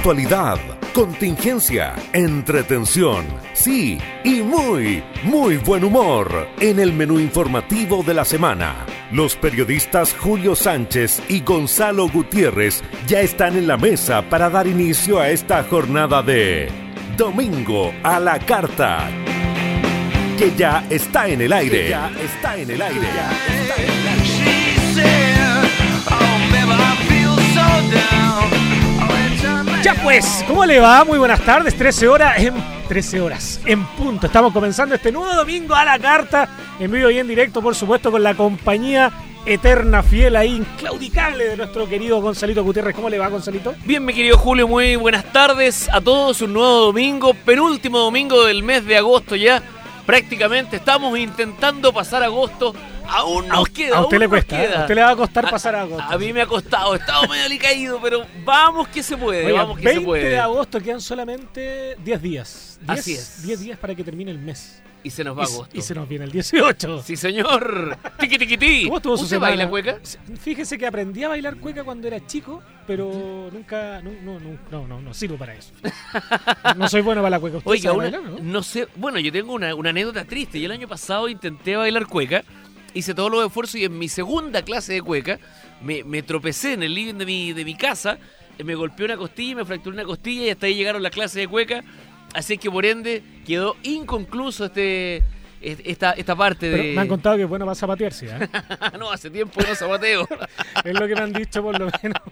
actualidad, contingencia, entretención, sí, y muy, muy buen humor en el menú informativo de la semana. Los periodistas Julio Sánchez y Gonzalo Gutiérrez ya están en la mesa para dar inicio a esta jornada de Domingo a la Carta, que ya está en el aire. Ya pues, ¿cómo le va? Muy buenas tardes, 13 horas en punto. Estamos comenzando este nuevo Domingo a la Carta, en vivo y en directo, por supuesto, con la compañía eterna, fiel ahí, inclaudicable de nuestro querido Gonzalito Gutiérrez. ¿Cómo le va, Gonzalito? Bien, mi querido Julio, muy buenas tardes a todos. Un nuevo domingo, penúltimo domingo del mes de agosto ya. Prácticamente estamos intentando pasar agosto. Aún nos queda. A usted le cuesta, a usted le va a costar pasar agosto. A mí me ha costado, he estado medio alicaído, pero vamos que se puede. Oiga, vamos que 20 se puede. de agosto quedan solamente 10 días. Así es. 10 días para que termine el mes. Y se nos va agosto. Y se nos viene el 18. Sí, señor. Tiqui, tiqui, ti. ¿Cómo estuvo su ¿Usted semana? baila cueca? Fíjese que aprendí a bailar cueca cuando era chico, pero nunca, no sirvo para eso. No soy bueno para la cueca. ¿Usted Oiga, sabe bailar, no? no sé, bueno, yo tengo una anécdota triste. Yo el año pasado intenté bailar cueca, hice todos los esfuerzos y en mi segunda clase de cueca me tropecé en el living de mi casa, me golpeé una costilla, me fracturé una costilla y hasta ahí llegaron las clases de cueca. Así que por ende quedó inconcluso esta parte. Pero de... me han contado que es bueno para zapatearse, ¿eh? No, hace tiempo que no zapateo. Es lo que me han dicho, por lo menos.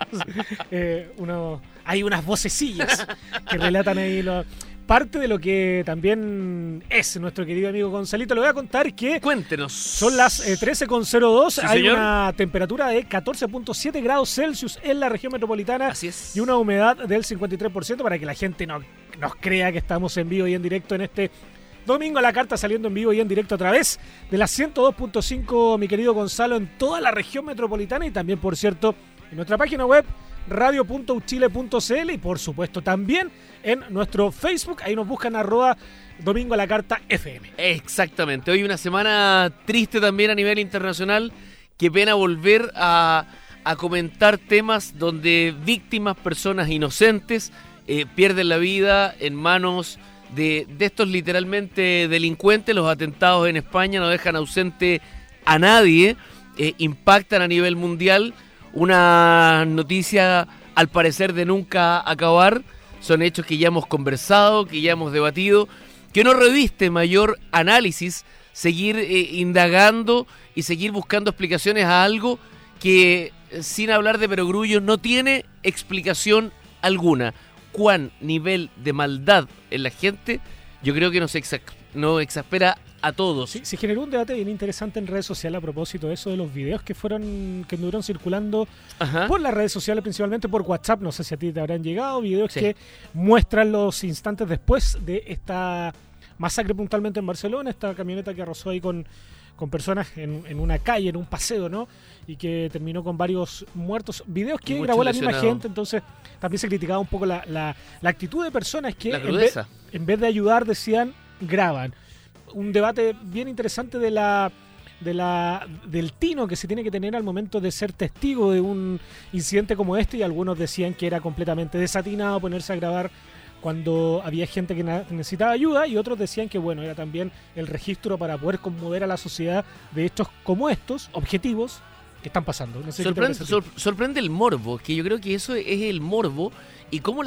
Hay unas vocecillas que relatan ahí parte de lo que también es nuestro querido amigo Gonzalito. Le voy a contar que Cuéntenos. son las 13:02. Sí, hay señor. una temperatura de 14.7 grados Celsius en la región metropolitana. Así es. Y una humedad del 53% para que la gente no nos crea que estamos en vivo y en directo en este Domingo a la Carta, saliendo en vivo y en directo a través de la 102.5, mi querido Gonzalo, en toda la región metropolitana y también, por cierto, en nuestra página web radio.uchile.cl y por supuesto también en nuestro Facebook. Ahí nos buscan @Domingo a la Carta FM. Exactamente. Hoy una semana triste también a nivel internacional. Qué pena volver a comentar temas donde víctimas, personas inocentes, pierden la vida en manos de estos literalmente delincuentes. Los atentados en España no dejan ausente a nadie, impactan a nivel mundial. Una noticia al parecer de nunca acabar. Son hechos que ya hemos conversado, que ya hemos debatido, que no reviste mayor análisis seguir indagando y seguir buscando explicaciones a algo que, sin hablar de perogrullo, no tiene explicación alguna. Cuán nivel de maldad en la gente, yo creo que nos exaspera a todos. Sí, se generó un debate bien interesante en redes sociales a propósito de eso, de los videos que anduvieron circulando por las redes sociales, principalmente por WhatsApp. No sé si a ti te habrán llegado videos que muestran los instantes después de esta masacre, puntualmente en Barcelona, esta camioneta que arrasó ahí con personas en una calle, en un paseo, ¿no? Y que terminó con varios muertos. Videos que grabó la misma gente, entonces también se criticaba un poco la actitud de personas que en vez de ayudar decían, graban. Un debate bien interesante del tino que se tiene que tener al momento de ser testigo de un incidente como este, y algunos decían que era completamente desatinado ponerse a grabar cuando había gente que necesitaba ayuda, y otros decían que bueno, era también el registro para poder conmover a la sociedad de hechos como estos, objetivos, que están pasando. No sé sorprende el morbo, que yo creo que eso es el morbo, y cómo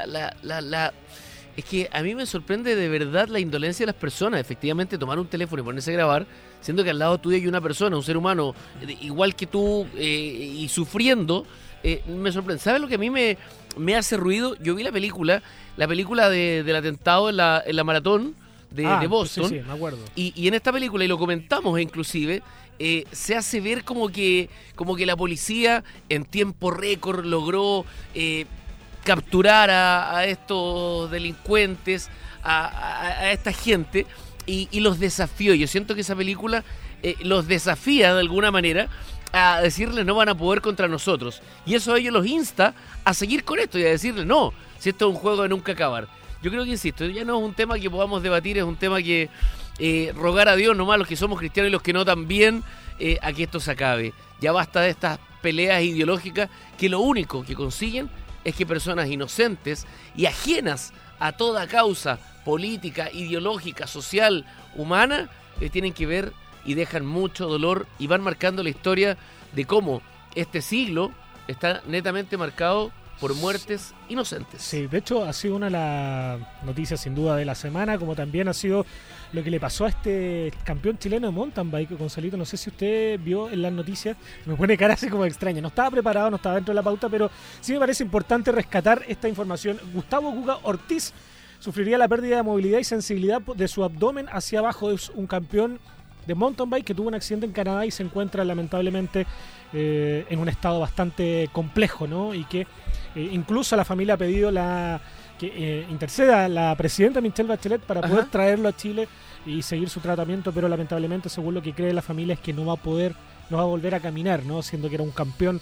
es que a mí me sorprende de verdad la indolencia de las personas. Efectivamente, tomar un teléfono y ponerse a grabar, siendo que al lado tuyo hay una persona, un ser humano, igual que tú, y sufriendo, me sorprende. ¿Sabes lo que a mí me hace ruido? Yo vi la película del atentado en la maratón de Boston. Sí, me acuerdo. Y en esta película, y lo comentamos inclusive, se hace ver como que la policía en tiempo récord logró capturar a estos delincuentes, a esta gente, y los desafió. Yo siento que esa película los desafía de alguna manera a decirles no van a poder contra nosotros, y eso a ellos los insta a seguir con esto y a decirles no, si esto es un juego de nunca acabar. Yo creo que, insisto, ya no es un tema que podamos debatir, es un tema que rogar a Dios nomás, los que somos cristianos y los que no también, a que esto se acabe. Ya basta de estas peleas ideológicas que lo único que consiguen es que personas inocentes y ajenas a toda causa política, ideológica, social, humana, tienen que ver y dejan mucho dolor y van marcando la historia de cómo este siglo está netamente marcado por muertes inocentes. Sí, de hecho ha sido una de las noticias sin duda de la semana, como también ha sido lo que le pasó a este campeón chileno de mountain bike, Gonzalito. No sé si usted vio en las noticias, me pone cara así como extraña. No estaba preparado, no estaba dentro de la pauta, pero sí me parece importante rescatar esta información. Gustavo Guga Ortiz sufriría la pérdida de movilidad y sensibilidad de su abdomen hacia abajo. Es un campeón de mountain bike que tuvo un accidente en Canadá y se encuentra lamentablemente en un estado bastante complejo, ¿no? Y que incluso la familia ha pedido que interceda la presidenta Michelle Bachelet para poder traerlo a Chile y seguir su tratamiento, pero lamentablemente, según lo que cree la familia, es que no va a volver a caminar, ¿no? Siendo que era un campeón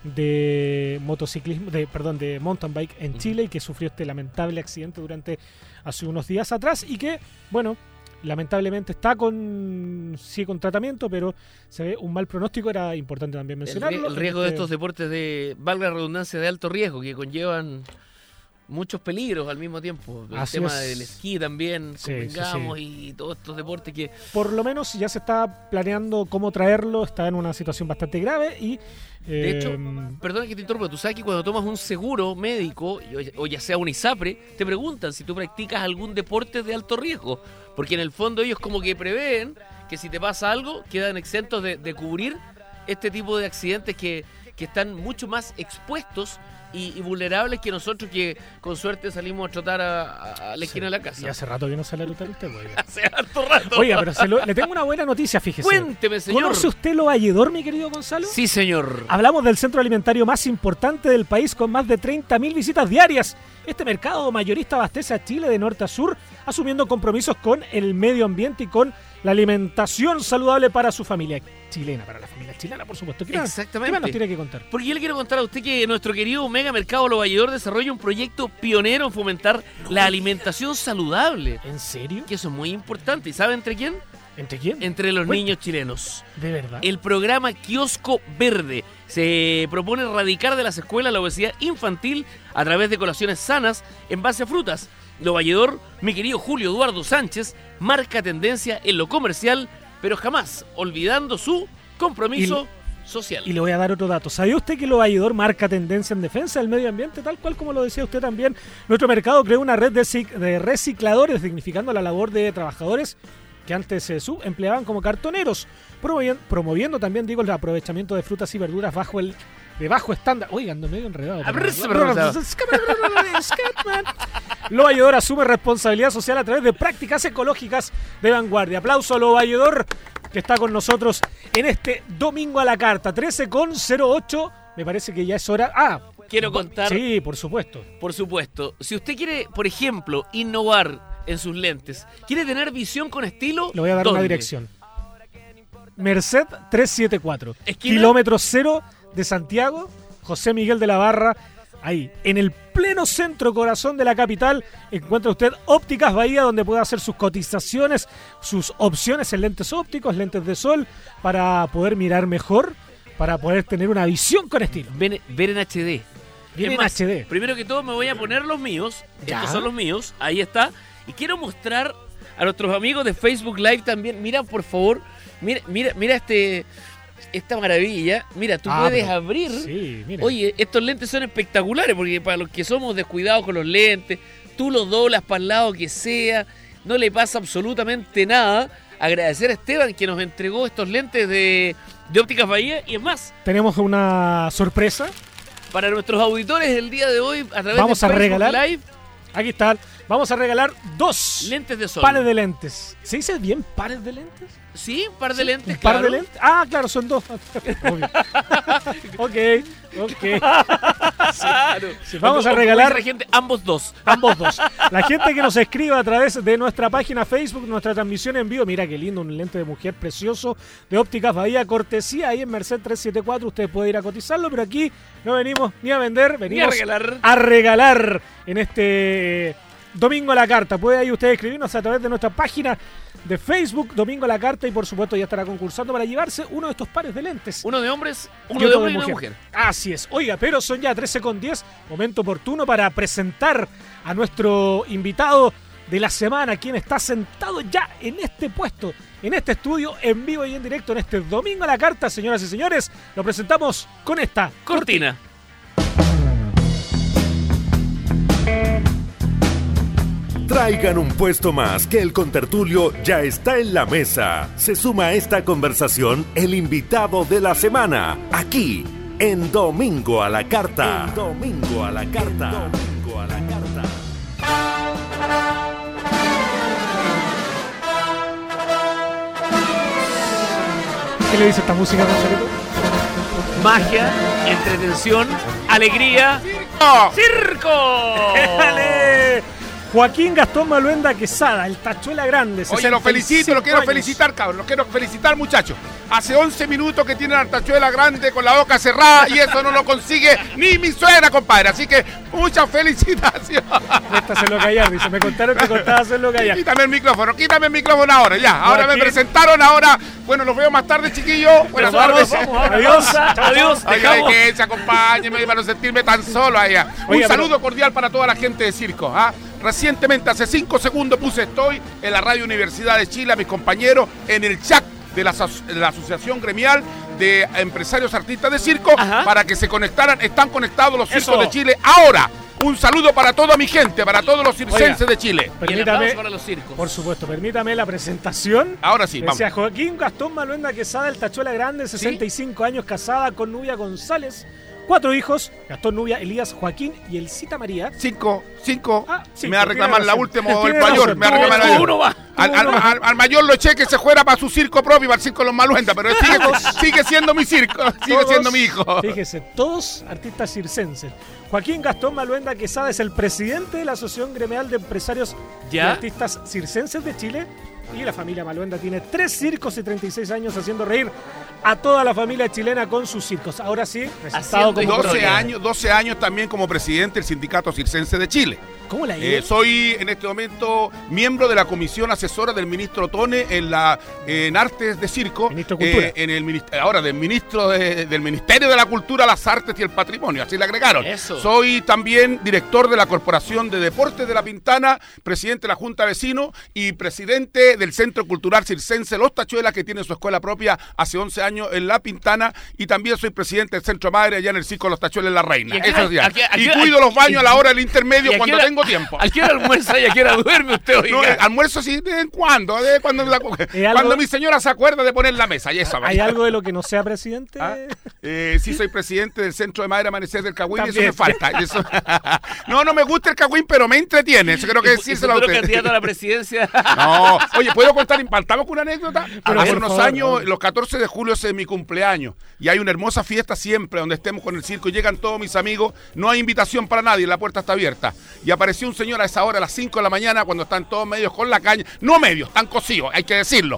de motociclismo, de mountain bike en Chile, y que sufrió este lamentable accidente hace unos días atrás, y que, bueno, lamentablemente sigue con tratamiento, pero se ve un mal pronóstico. Era importante también mencionarlo. El riesgo de estos deportes valga la redundancia, de alto riesgo, que conllevan muchos peligros al mismo tiempo. El tema del esquí también, convengamos, y todos estos deportes que... Por lo menos ya se está planeando cómo traerlo, está en una situación bastante grave y... De hecho, perdona que te interrumpa, tú sabes que cuando tomas un seguro médico, o ya sea un ISAPRE, te preguntan si tú practicas algún deporte de alto riesgo, porque en el fondo ellos como que prevén que si te pasa algo, quedan exentos de cubrir este tipo de accidentes que están mucho más expuestos y vulnerables que nosotros, que con suerte salimos a trotar a la esquina de la casa. Y hace rato que no sale a trotar usted, oiga. Hace harto rato. Oiga, pero le tengo una buena noticia, fíjese. Cuénteme, señor. ¿Conoce usted Lo Valledor, mi querido Gonzalo? Sí, señor. Hablamos del centro alimentario más importante del país, con más de 30.000 visitas diarias. Este mercado mayorista abastece a Chile de norte a sur, asumiendo compromisos con el medio ambiente y con la alimentación saludable para su familia chilena, para la familia chilena, por supuesto. Exactamente. ¿Qué más nos tiene que contar? Porque yo le quiero contar a usted que nuestro querido Mega Mercado Lo Valledor desarrolla un proyecto pionero en fomentar la alimentación saludable. ¿En serio? Que eso es muy importante. ¿Y sabe entre quién? ¿Entre quién? Entre los niños chilenos. ¿De verdad? El programa Kiosco Verde se propone erradicar de las escuelas la obesidad infantil a través de colaciones sanas en base a frutas. Lo Valledor, mi querido Julio Eduardo Sánchez, marca tendencia en lo comercial, pero jamás olvidando su compromiso social. Y le voy a dar otro dato. ¿Sabía usted que Lo Valledor marca tendencia en defensa del medio ambiente? Tal cual como lo decía usted también. Nuestro mercado creó una red de recicladores, dignificando la labor de trabajadores que antes se empleaban como cartoneros, promoviendo también, el aprovechamiento de frutas y verduras de bajo estándar. Oiga, ando medio enredado. Lo Valledor asume responsabilidad social a través de prácticas ecológicas de vanguardia. Aplauso a Lo Valledor, que está con nosotros en este domingo a la carta. 13:08. Me parece que ya es hora. Quiero contar. Sí, por supuesto. Por supuesto. Si usted quiere, por ejemplo, innovar en sus lentes, quiere tener visión con estilo, le voy a dar una dirección. Merced 374. ¿Esquina? Kilómetro 0 de Santiago, José Miguel de la Barra. Ahí, en el pleno centro corazón de la capital, encuentra usted Ópticas Bahía, donde puede hacer sus cotizaciones, sus opciones en lentes ópticos, lentes de sol, para poder mirar mejor, para poder tener una visión con estilo. Ver en HD. Ver en HD. Primero que todo me voy a poner los míos. ¿Ya? Estos son los míos. Ahí está. Y quiero mostrar a nuestros amigos de Facebook Live también. Mira, por favor. Mira esta maravilla. Mira, tú puedes abrir. Sí, mira. Oye, estos lentes son espectaculares, porque para los que somos descuidados con los lentes, tú los doblas para el lado que sea, no le pasa absolutamente nada. Agradecer a Esteban, que nos entregó estos lentes de Ópticas Bahía. Y es más, tenemos una sorpresa para nuestros auditores el día de hoy a través de Facebook regalar Live. Aquí están. Vamos a regalar 2 lentes de sol. Pares de lentes. ¿Se dice bien pares de lentes? Sí, un par de lentes. ¿Un par de lentes? Ah, claro, son 2. Ok. Claro. Sí, vamos a regalar la gente, ambos dos. La gente que nos escriba a través de nuestra página Facebook, nuestra transmisión en vivo. Mira qué lindo, un lente de mujer precioso de Ópticas Bahía, cortesía ahí en Merced 374. Usted puede ir a cotizarlo, pero aquí no venimos ni a vender, venimos a regalar en este Domingo a la Carta. Puede ahí usted escribirnos a través de nuestra página de Facebook, Domingo a la Carta, y por supuesto ya estará concursando para llevarse uno de estos pares de lentes. Uno de hombres, uno de hombre y una mujer. Así es. Oiga, pero son ya 13:10, momento oportuno para presentar a nuestro invitado de la semana, quien está sentado ya en este puesto, en este estudio, en vivo y en directo, en este Domingo a la Carta. Señoras y señores, lo presentamos con esta cortina. Traigan un puesto más, que el contertulio ya está en la mesa. Se suma a esta conversación el invitado de la semana, aquí en Domingo a la Carta. En Domingo a la Carta. Domingo a la Carta. ¿Qué le dice esta música, Conchalito? Magia, entretención, alegría. ¡Circo! ¡Dale! Joaquín Gastón Maluenda Quesada, el Tachuela Grande. Oye, lo felicito, lo quiero felicitar, cabrón. Lo quiero felicitar, muchachos. Hace 11 minutos que tienen al Tachuela Grande con la boca cerrada y eso no lo consigue ni mi suegra, compadre. Así que muchas felicitaciones. Hacerlo callar, dice. Me contaron que costaba hacerlo callar. Quítame el micrófono ahora, ya. Ahora Joaquín. Me presentaron, ahora. Bueno, los veo más tarde, chiquillos. Buenas tardes. Adiós. Ay, que se acompáñenme para no sentirme tan solo allá. Un saludo cordial para toda la gente de circo. Recientemente, hace 5 segundos, estoy en la Radio Universidad de Chile a mis compañeros en el chat de la Asociación Gremial de Empresarios Artistas de Circo. Ajá. Para que se conectaran. Están conectados los circos de Chile ahora. Un saludo para toda mi gente, para todos los circenses de Chile. Permítame, para los circos. Por supuesto, permítame la presentación. Ahora sí, vamos. Joaquín Gastón Maluenda Quesada, el Tachuela Grande, 65 años, casada con Nubia González. 4 hijos, Gastón, Nubia, Elías, Joaquín y Elcita María. 5. Me va a reclamar la última, el mayor. Me va a reclamar la mayor. Al mayor lo eché que se fuera para su circo propio, para el circo de los Maluenda, pero sigue siendo mi circo, sigue siendo mi hijo. Fíjese, todos artistas circenses. Joaquín Gastón Maluenda Quesada es el presidente de la Asociación Gremial de Empresarios y Artistas Circenses de Chile. Y la familia Maluenda tiene 3 circos y 36 años haciendo reír a toda la familia chilena con sus circos. Ahora sí, presentado como 12 años también como presidente del Sindicato Circense de Chile. ¿Cómo la idea? Soy en este momento miembro de la comisión asesora del ministro Tone en Artes de Circo. Ministro de Cultura. Del Ministerio de la Cultura, las Artes y el Patrimonio, así le agregaron. Eso. Soy también director de la Corporación de Deportes de La Pintana, presidente de la Junta de Vecinos y presidente del Centro Cultural Circense Los Tachuelas, que tiene su escuela propia hace 11 años en La Pintana, y también soy presidente del Centro Madre allá en el Circo Los Tachuelas La Reina. Y cuido los baños a la hora del intermedio cuando tengo tiempo. ¿A qué hora almuerza y a qué hora duerme usted hoy? No, almuerzo sí de vez en cuando, cuando mi señora se acuerda de poner la mesa. Y eso, ¿Hay algo de lo que no sea presidente? Sí, soy presidente del Centro de Madre Amanecer del Cagüín y eso me falta. Eso. No me gusta el Cagüín, pero me entretiene. Eso creo que decírselo a usted. Candidato a la presidencia? No. Oye, ¿puedo contar? Impaltamos con una anécdota. Hace unos años, los 14 de julio es mi cumpleaños y hay una hermosa fiesta siempre donde estemos con el circo y llegan todos mis amigos. No hay invitación para nadie, la puerta está abierta. Y apareció un señor a esa hora, a las 5 de la mañana, cuando están todos medios con la caña. No medios, están cosidos, hay que decirlo.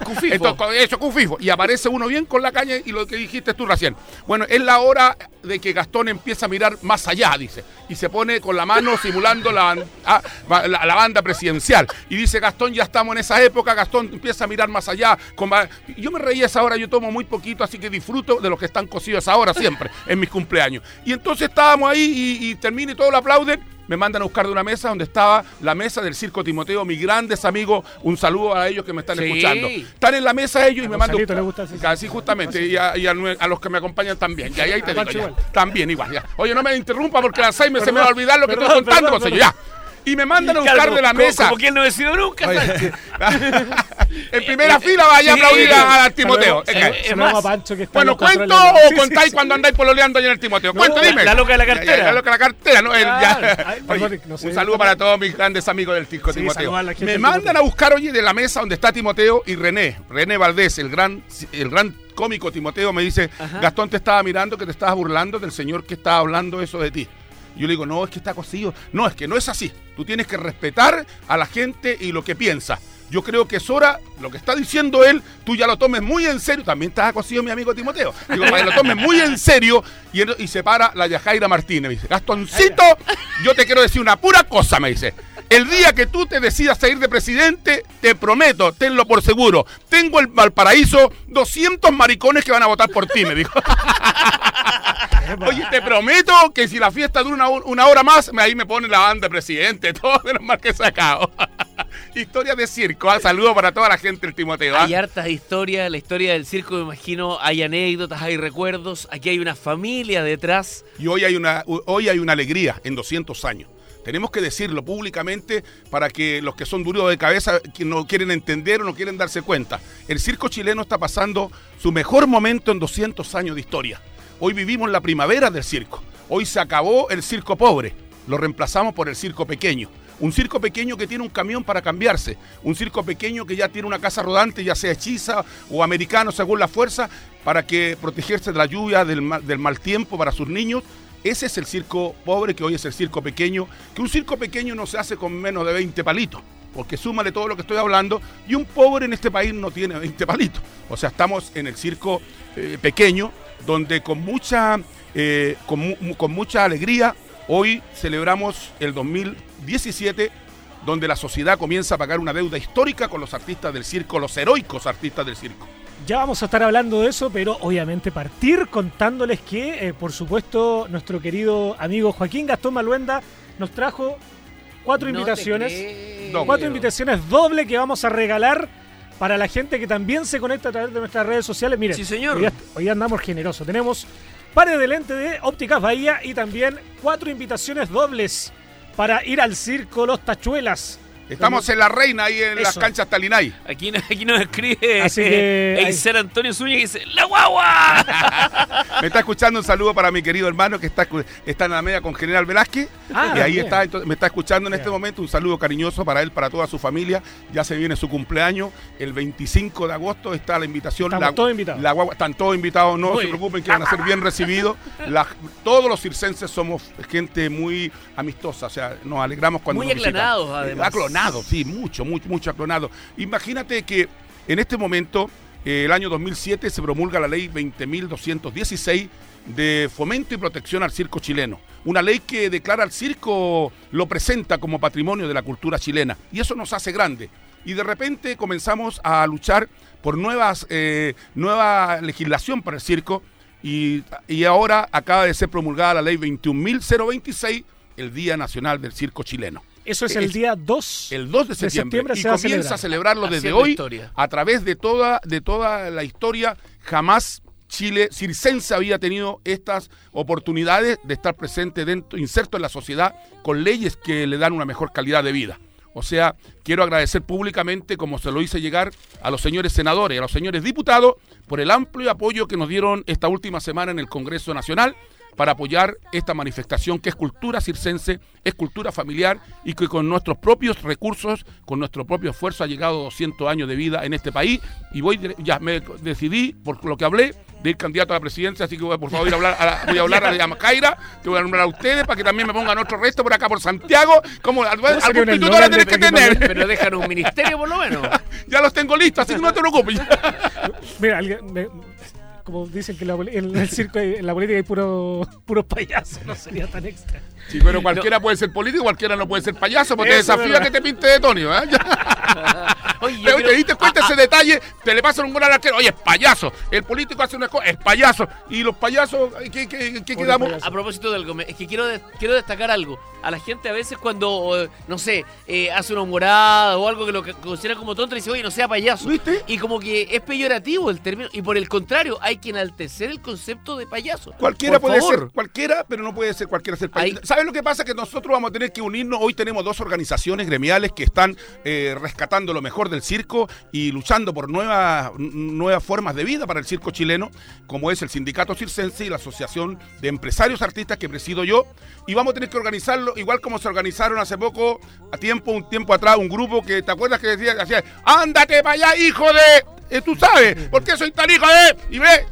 Cufifo. Y aparece uno bien con la caña y lo que dijiste tú recién. Bueno, es la hora de que Gastón empieza a mirar más allá, dice. Y se pone con la mano simulando la banda presidencial. Y dice, Gastón, ya estamos en esa época, Gastón empieza a mirar más allá. Yo me reí a esa hora, yo tomo muy poquito, así que disfruto de los que están cosidos a esa hora siempre, en mis cumpleaños. Y entonces estábamos ahí y termina y todos lo aplauden. Me mandan a buscar de una mesa donde estaba la mesa del Circo Timoteo, mis grandes amigos, un saludo a ellos que me están escuchando. Están en la mesa ellos y me mandan... ¿Le gusta así? Sí, justamente, y a los que me acompañan también. Y ahí te digo, ya. También igual, ya. Oye, no me interrumpa porque a las 6 se me va a olvidar lo que estoy contando, ya. Y me mandan a buscar de la mesa. Como quien no ha decidido nunca. En primera fila vaya a aplaudir a Timoteo. Bueno, ¿cuento o contáis cuando andáis pololeando allá en el Timoteo? Cuento, dime. La loca de la cartera. La loca de la cartera, ¿no? Un saludo para todos mis grandes amigos del circo Timoteo. Me mandan a buscar, oye, de la mesa donde está Timoteo y René Valdés, el gran cómico Timoteo, me dice, Gastón te estaba mirando que te estabas burlando del señor que estaba hablando eso de ti. Yo le digo, no, es que está cosido. No, es que no es así. Tú tienes que respetar a la gente y lo que piensa. Yo creo que es hora, lo que está diciendo él, tú ya lo tomes muy en serio. También está cosido mi amigo Timoteo. Digo, para que lo tomes muy en serio. Y se para la Yajaira Martínez. Me dice, Gastoncito, yo te quiero decir una pura cosa, me dice. El día que tú te decidas salir de presidente, te prometo, tenlo por seguro, tengo en Valparaíso 200 maricones que van a votar por ti, me dijo. Oye, te prometo que si la fiesta dura una hora más, ahí me ponen la banda de presidente, todo de los más que he sacado. Historia de circo, saludo para toda la gente del Timoteo. Hay hartas historias, la historia del circo, me imagino, hay anécdotas, hay recuerdos, aquí hay una familia detrás. Y hoy hay una alegría en 200 años. Tenemos que decirlo públicamente para que los que son duros de cabeza, que no quieren entender o no quieren darse cuenta. El circo chileno está pasando su mejor momento en 200 años de historia. Hoy vivimos la primavera del circo. Hoy se acabó el circo pobre. Lo reemplazamos por el circo pequeño. Un circo pequeño que tiene un camión para cambiarse. Un circo pequeño que ya tiene una casa rodante, ya sea hechiza o americano según la fuerza, para que protegerse de la lluvia, del mal tiempo para sus niños. Ese es el circo pobre, que hoy es el circo pequeño. Que un circo pequeño no se hace con menos de 20 palitos. Porque súmale todo lo que estoy hablando. Y un pobre en este país no tiene 20 palitos. O sea, estamos en el circo pequeño, donde con mucha alegría hoy celebramos el 2017, donde la sociedad comienza a pagar una deuda histórica con los artistas del circo, los heroicos artistas del circo. Ya vamos a estar hablando de eso, pero obviamente partir contándoles que, por supuesto, nuestro querido amigo Joaquín Gastón Maluenda nos trajo 4 invitaciones. 4 invitaciones doble que vamos a regalar para la gente que también se conecta a través de nuestras redes sociales. Miren, sí, señor. Hoy andamos generosos. Tenemos pares de lentes de Ópticas Bahía y también 4 invitaciones dobles para ir al circo Los Tachuelas. Estamos en La Reina, ahí en las canchas Talinay. Aquí nos escribe Eiser Antonio Zúñiga y dice ¡La guagua! Me está escuchando, un saludo para mi querido hermano que está en la media con General Velázquez. Y ahí está, entonces, me está escuchando en este momento. Un saludo cariñoso para él, para toda su familia. Ya se viene su cumpleaños. El 25 de agosto está la invitación. Estamos todos invitados. La guagua, están todos invitados, no se preocupen que van a ser bien recibidos. Todos los circenses somos gente muy amistosa, o sea, nos alegramos cuando muy nos visitan. aclanados, además. Aclonado, sí, mucho aclonado. Imagínate que en este momento, el año 2007, se promulga la ley 20.216 de fomento y protección al circo chileno. Una ley que declara al circo, lo presenta como patrimonio de la cultura chilena. Y eso nos hace grande. Y de repente comenzamos a luchar por nueva legislación para el circo. Y ahora acaba de ser promulgada la ley 21.026, el Día Nacional del Circo Chileno. Eso es el día 2 de septiembre y comienza a celebrarlo desde hoy a través de toda la historia. Jamás Chile circense había tenido estas oportunidades de estar presente inserto en la sociedad con leyes que le dan una mejor calidad de vida. O sea, quiero agradecer públicamente, como se lo hice llegar, a los señores senadores y a los señores diputados por el amplio apoyo que nos dieron esta última semana en el Congreso Nacional para apoyar esta manifestación que es cultura circense, es cultura familiar y que con nuestros propios recursos, con nuestro propio esfuerzo ha llegado a 200 años de vida en este país. Y ya me decidí, por lo que hablé, de ir candidato a la presidencia, así que por favor voy a hablar a la Macaira, te voy a nombrar a ustedes para que también me pongan otro resto por acá por Santiago, como algún instituto la tenés que tener. Pero dejan un ministerio por lo menos. Ya los tengo listos, así que no te preocupes. Mira, como dicen que en el circo, en la política hay puros payasos, no sería tan extra. Sí, pero cualquiera puede ser político, cualquiera no puede ser payaso, porque te desafío a que te pinte de Tonio, ¿eh? Oye, pero te diste cuenta ese detalle, te le pasan un gol al arquero, oye, es payaso. El político hace una cosa, es payaso. Y los payasos, ¿qué quedamos? Payaso. A propósito de algo, es que quiero destacar algo. A la gente a veces cuando, no sé, hace una humorada o algo que lo considera como tonto, le dice, oye, no sea payaso. ¿Viste? Y como que es peyorativo el término. Y por el contrario, hay que enaltecer el concepto de payaso. Cualquiera puede ser cualquiera, pero no puede ser cualquiera ser payaso. ¿Sabes lo que pasa? Que nosotros vamos a tener que unirnos. Hoy tenemos 2 organizaciones gremiales que están rescatando lo mejor del circo y luchando por nuevas formas de vida para el circo chileno, como es el Sindicato Circense y la Asociación de Empresarios Artistas que presido yo. Y vamos a tener que organizarlo igual como se organizaron hace poco, un tiempo atrás, un grupo que, ¿te acuerdas que decía, ándate para allá, hijo de... tú sabes, ¿por qué soy tan hijo de...? Y ve, bueno,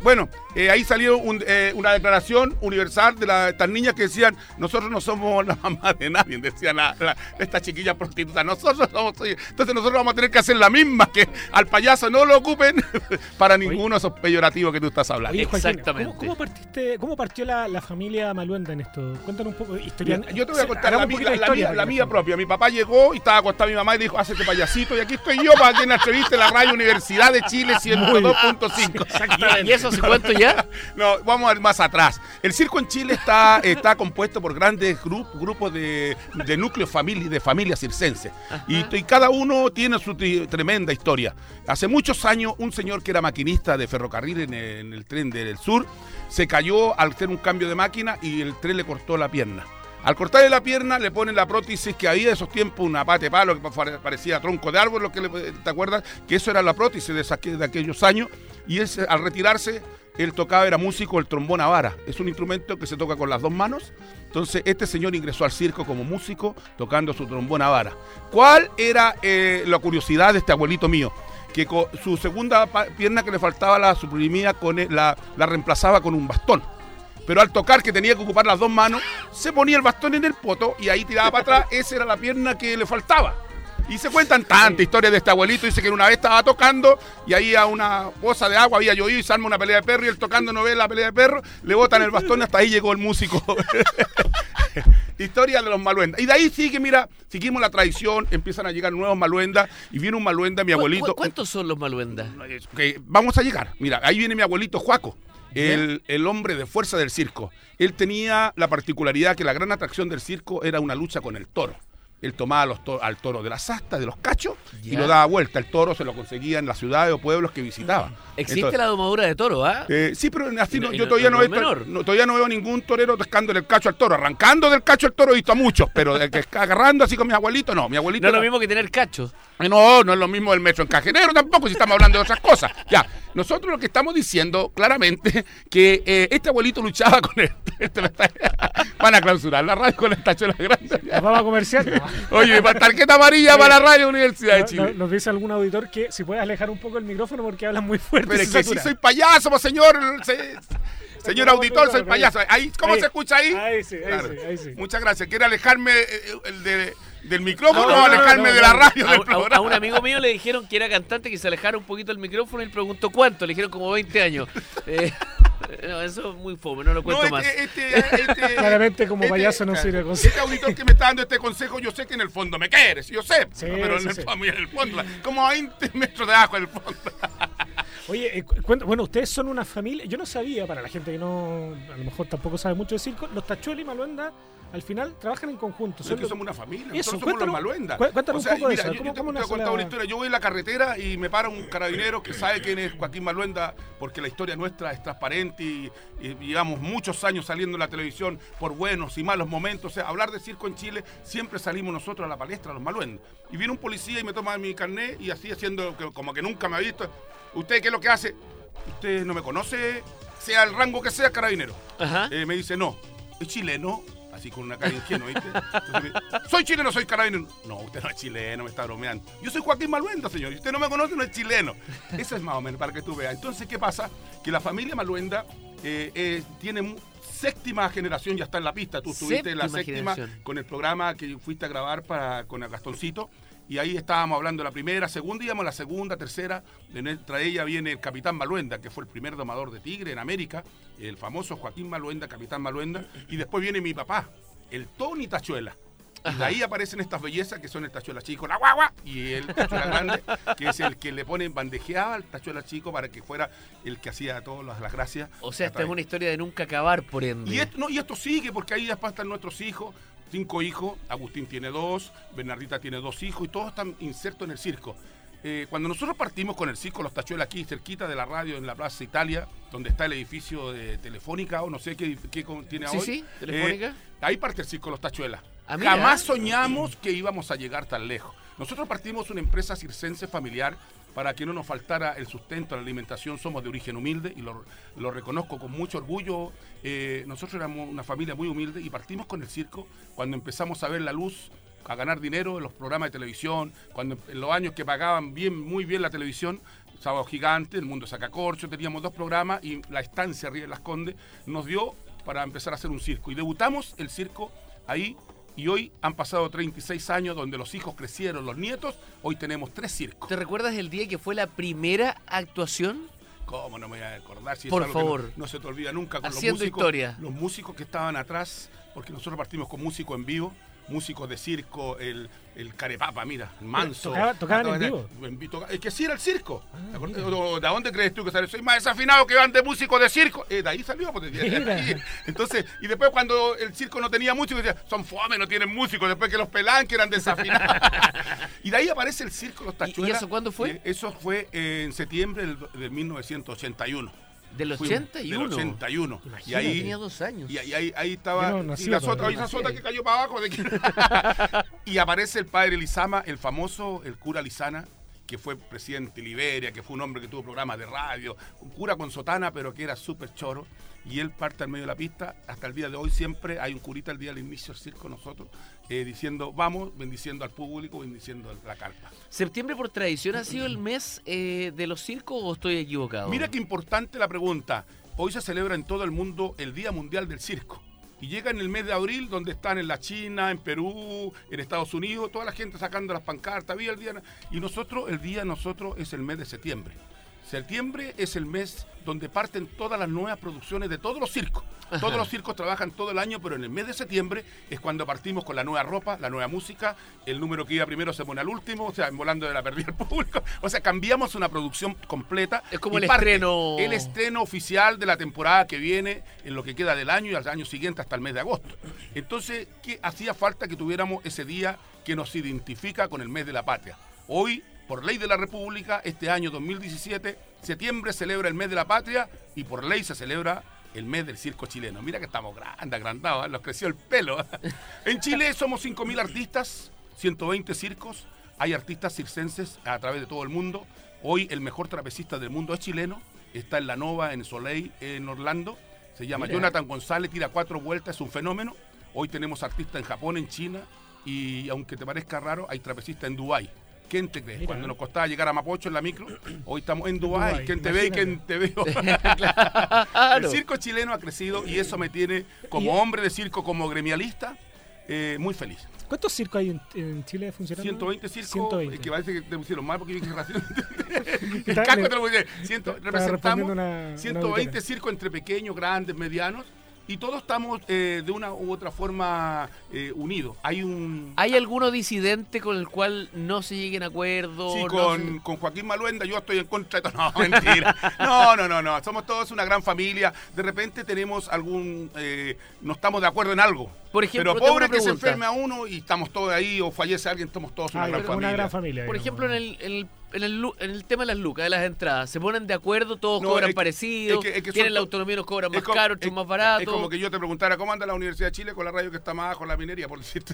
ahí salió una declaración universal de estas niñas que decían, nosotros no somos la mamá de nadie, decían esta chiquilla prostituta, nosotros somos... Entonces nosotros vamos a tener que hacer la misma, que al payaso no lo ocupen para ninguno de esos peyorativos que tú estás hablando. Oye, Joaquín, exactamente. ¿Cómo partió la familia Maluenda en esto? Cuéntanos un poco de historia. Yo te voy a contar la mía propia. Mi papá llegó y estaba acostada mi mamá y dijo, hazte payasito, y aquí estoy yo para que en la entrevista en la radio Universidad de Chile 102.5. Exactamente. ¿Y eso hace cuánto ya? No, vamos a ir más atrás. El circo en Chile está compuesto por grandes grupos de núcleos de familias circenses. Y cada uno tiene su tremenda historia. Hace muchos años, un señor que era maquinista de ferrocarril en el tren del sur, se cayó al hacer un cambio de máquina y el tren le cortó la pierna. Al cortarle la pierna le ponen la prótesis que había de esos tiempos, una pata de palo que parecía tronco de árbol, ¿te acuerdas? Que eso era la prótesis de aquellos años. Y al retirarse, él tocaba, era músico, el trombón a vara. Es un instrumento que se toca con las dos manos. Entonces este señor ingresó al circo como músico tocando su trombón a vara. ¿Cuál era la curiosidad de este abuelito mío? Que con su segunda pierna que le faltaba la suprimía, la reemplazaba con un bastón. Pero al tocar, que tenía que ocupar las dos manos, se ponía el bastón en el poto y ahí tiraba para atrás. Esa era la pierna que le faltaba. Y se cuentan tantas historias de este abuelito. Dice que una vez estaba tocando y ahí a una poza de agua había llovido y se arma una pelea de perro, y él tocando no ve la pelea de perro, le botan el bastón y hasta ahí llegó el músico. Historia de los Maluendas. Y de ahí sigue, mira, seguimos la tradición, empiezan a llegar nuevos Maluendas y viene un Maluenda, mi abuelito. ¿Cuántos son los Maluendas? Vamos a llegar. Mira, ahí viene mi abuelito Juaco. El hombre de fuerza del circo. Él tenía la particularidad que la gran atracción del circo era una lucha con el toro. Él tomaba al toro de las astas, de los cachos, y lo daba vuelta. El toro se lo conseguía en las ciudades o pueblos que visitaba. ¿Existe Entonces, la domadura de toro, ah? Sí, pero así yo todavía no veo ningún torero pescándole el cacho al toro. Arrancando del cacho al toro he visto a muchos, pero el que está agarrando así con mi abuelito, no. Mi abuelito no es lo mismo que tener cacho. No es lo mismo el metro encajenero tampoco, si estamos hablando de otras cosas. Ya, nosotros lo que estamos diciendo claramente que este abuelito luchaba con él. Van a clausurar la radio con esta chola grande. Vamos a comercial. Oye, tarjeta amarilla para la radio Universidad de Chile. Nos dice algún auditor que si puedes alejar un poco el micrófono porque hablan muy fuerte. Pero es que si soy payaso, pues, señor auditor, soy payaso. ¿Cómo se escucha ahí? Ahí sí. Muchas gracias. ¿Quiere alejarme del micrófono o alejarme de la radio del programa? A un amigo mío le dijeron que era cantante, que se alejara un poquito el micrófono, y él preguntó cuánto. Le dijeron como 20 años. No, eso es muy fome, no lo cuento más. Claramente como payaso no sirve consejo. Este auditor que me está dando este consejo, yo sé que en el fondo me quieres, yo sé, sí, pero en el fondo, como a 20 metros de abajo en el fondo. Oye, bueno, ustedes son una familia, yo no sabía, para la gente que no, a lo mejor tampoco sabe mucho de circo, los Tachuelas y Maluenda al final trabajan en conjunto. Es que somos una familia, nosotros somos los Maluendas. Cuéntanos un poco de eso. Yo te voy a contar una historia. Yo voy en la carretera y me para un carabinero que sabe quién es Joaquín Maluenda, porque la historia nuestra es transparente y llevamos muchos años saliendo en la televisión por buenos y malos momentos. O sea, hablar de circo en Chile, siempre salimos nosotros a la palestra, los Maluendas. Y viene un policía y me toma mi carnet y así haciendo como que nunca me ha visto. ¿Usted qué es lo que hace? ¿Usted no me conoce? Sea el rango que sea, carabinero. Me dice, no, es chileno. Así con una cara ingenua, ¿viste? Entonces, soy chileno, soy carabinero. No, usted no es chileno, me está bromeando. Yo soy Joaquín Maluenda, señor. Y usted no me conoce, no es chileno. Eso es más o menos para que tú veas. Entonces, ¿qué pasa? Que la familia Maluenda tiene séptima generación, ya está en la pista. Tú estuviste en la séptima con el programa que fuiste a grabar con el Gastoncito. Y ahí estábamos hablando de la primera, segunda, íbamos a la segunda, tercera. Entre ella viene el Capitán Maluenda, que fue el primer domador de tigre en América, el famoso Joaquín Maluenda, Capitán Maluenda. Y después viene mi papá, el Tony Tachuela. Y de ahí aparecen estas bellezas que son el Tachuela chico, la guagua, y el Tachuela grande, que es el que le ponen bandejeaba al Tachuela chico para que fuera el que hacía todas las gracias. O sea, esta es una historia de nunca acabar, por ende. Y esto sigue, porque ahí después están nuestros hijos. 5 hijos, Agustín tiene 2, Bernardita tiene 2 hijos y todos están insertos en el circo. Cuando nosotros partimos con el circo Los Tachuelas aquí, cerquita de la radio en la Plaza Italia, donde está el edificio de Telefónica o no sé qué tiene hoy. Sí, Telefónica. Ahí parte el circo Los Tachuelas. Jamás soñamos que íbamos a llegar tan lejos. Nosotros partimos una empresa circense familiar para que no nos faltara el sustento, la alimentación. Somos de origen humilde y lo reconozco con mucho orgullo. Nosotros éramos una familia muy humilde y partimos con el circo cuando empezamos a ver la luz a ganar dinero en los programas de televisión, cuando en los años que pagaban muy bien la televisión, Sábado Gigante, El Mundo Sacacorcho, teníamos 2 programas y la estancia arriba de Las Condes nos dio para empezar a hacer un circo. Y debutamos el circo ahí y hoy han pasado 36 años donde los hijos crecieron, los nietos, hoy tenemos 3 circos. ¿Te recuerdas el día que fue la primera actuación? ¿Cómo no me voy a acordar? Si por es algo favor. que no se te olvida nunca. Con Haciendo historia. Los músicos que estaban atrás, porque nosotros partimos con músicos en vivo, músicos de circo, el Carepapa, mira, el Manso. ¿Tocaban en vivo? Es que sí era el circo. ¿De dónde crees tú que sale? Soy más desafinado que van de músicos de circo. De ahí salió. Pues, entonces, y después cuando el circo no tenía músicos, decía, son fome, no tienen músicos. Después que los pelaban, que eran desafinados. Y de ahí aparece el circo Los Tachuelas. ¿Y eso cuándo fue? Eso fue en septiembre de 1981. ¿Del 81? Del 81. Imagínate, y ahí tenía 2 años. Y ahí estaba. Y la sota que cayó para abajo. Y aparece el padre Lizama, el famoso, el cura Lizana, que fue presidente de Liberia, que fue un hombre que tuvo programas de radio, un cura con sotana, pero que era súper choro. Y él parte al medio de la pista. Hasta el día de hoy siempre hay un curita al día del inicio del circo, nosotros, diciendo, vamos, bendiciendo al público, bendiciendo la carpa. ¿Septiembre por tradición ha sido el mes de los circos o estoy equivocado? Mira qué importante la pregunta. Hoy se celebra en todo el mundo el Día Mundial del Circo. Y llega en el mes de abril, donde están en la China, en Perú, en Estados Unidos, toda la gente sacando las pancartas, había el día. Y nosotros, el día nosotros es el mes de septiembre. Septiembre es el mes donde parten todas las nuevas producciones de todos los circos. Ajá. Todos los circos trabajan todo el año, pero en el mes de septiembre es cuando partimos con la nueva ropa, la nueva música, el número que iba primero se pone al último, o sea, en volando de la perdida al público. O sea, cambiamos una producción completa. Es como el estreno. El estreno oficial de la temporada que viene, en lo que queda del año y al año siguiente hasta el mes de agosto. Entonces, ¿qué hacía falta que tuviéramos ese día que nos identifica con el mes de la patria? Hoy, por ley de la República, este año 2017, septiembre celebra el mes de la patria y por ley se celebra el mes del circo chileno. Mira que estamos agrandados, nos creció el pelo. En Chile somos 5.000 artistas, 120 circos, hay artistas circenses a través de todo el mundo. Hoy el mejor trapecista del mundo es chileno, está en la Nova, en Soleil, en Orlando, se llama Jonathan González, tira 4 vueltas, es un fenómeno. Hoy tenemos artistas en Japón, en China y aunque te parezca raro, hay trapecistas en Dubái. ¿Quién te crees? Cuando nos costaba llegar a Mapocho en la micro, hoy estamos en Dubái. ¿Quién te ve y quién te veo? Claro. El circo chileno ha crecido y eso me tiene, como hombre de circo, como gremialista, muy feliz. ¿Cuántos circos hay en Chile funcionando? 120 circos, 120. Que parece que te pusieron mal porque dije ración. El casco te lo pusieron. Representamos 120 circos entre pequeños, grandes, medianos. Y todos estamos de una u otra forma unidos. ¿Hay alguno disidente con el cual no se lleguen a acuerdo? Sí, con Joaquín Maluenda yo estoy en contra de todo. No, mentira. No. Somos todos una gran familia. De repente tenemos no estamos de acuerdo en algo. Por ejemplo, pero pobre que se enferme a uno y estamos todos ahí o fallece alguien, somos todos una gran familia. Por ejemplo, en el tema de las lucas, de las entradas, ¿se ponen de acuerdo? ¿Todos cobran parecido? ¿Quieren la autonomía, nos cobran más caro, otros más barato? Es como que yo te preguntara, ¿cómo anda la Universidad de Chile con la radio que está más abajo, la minería? Por decirte,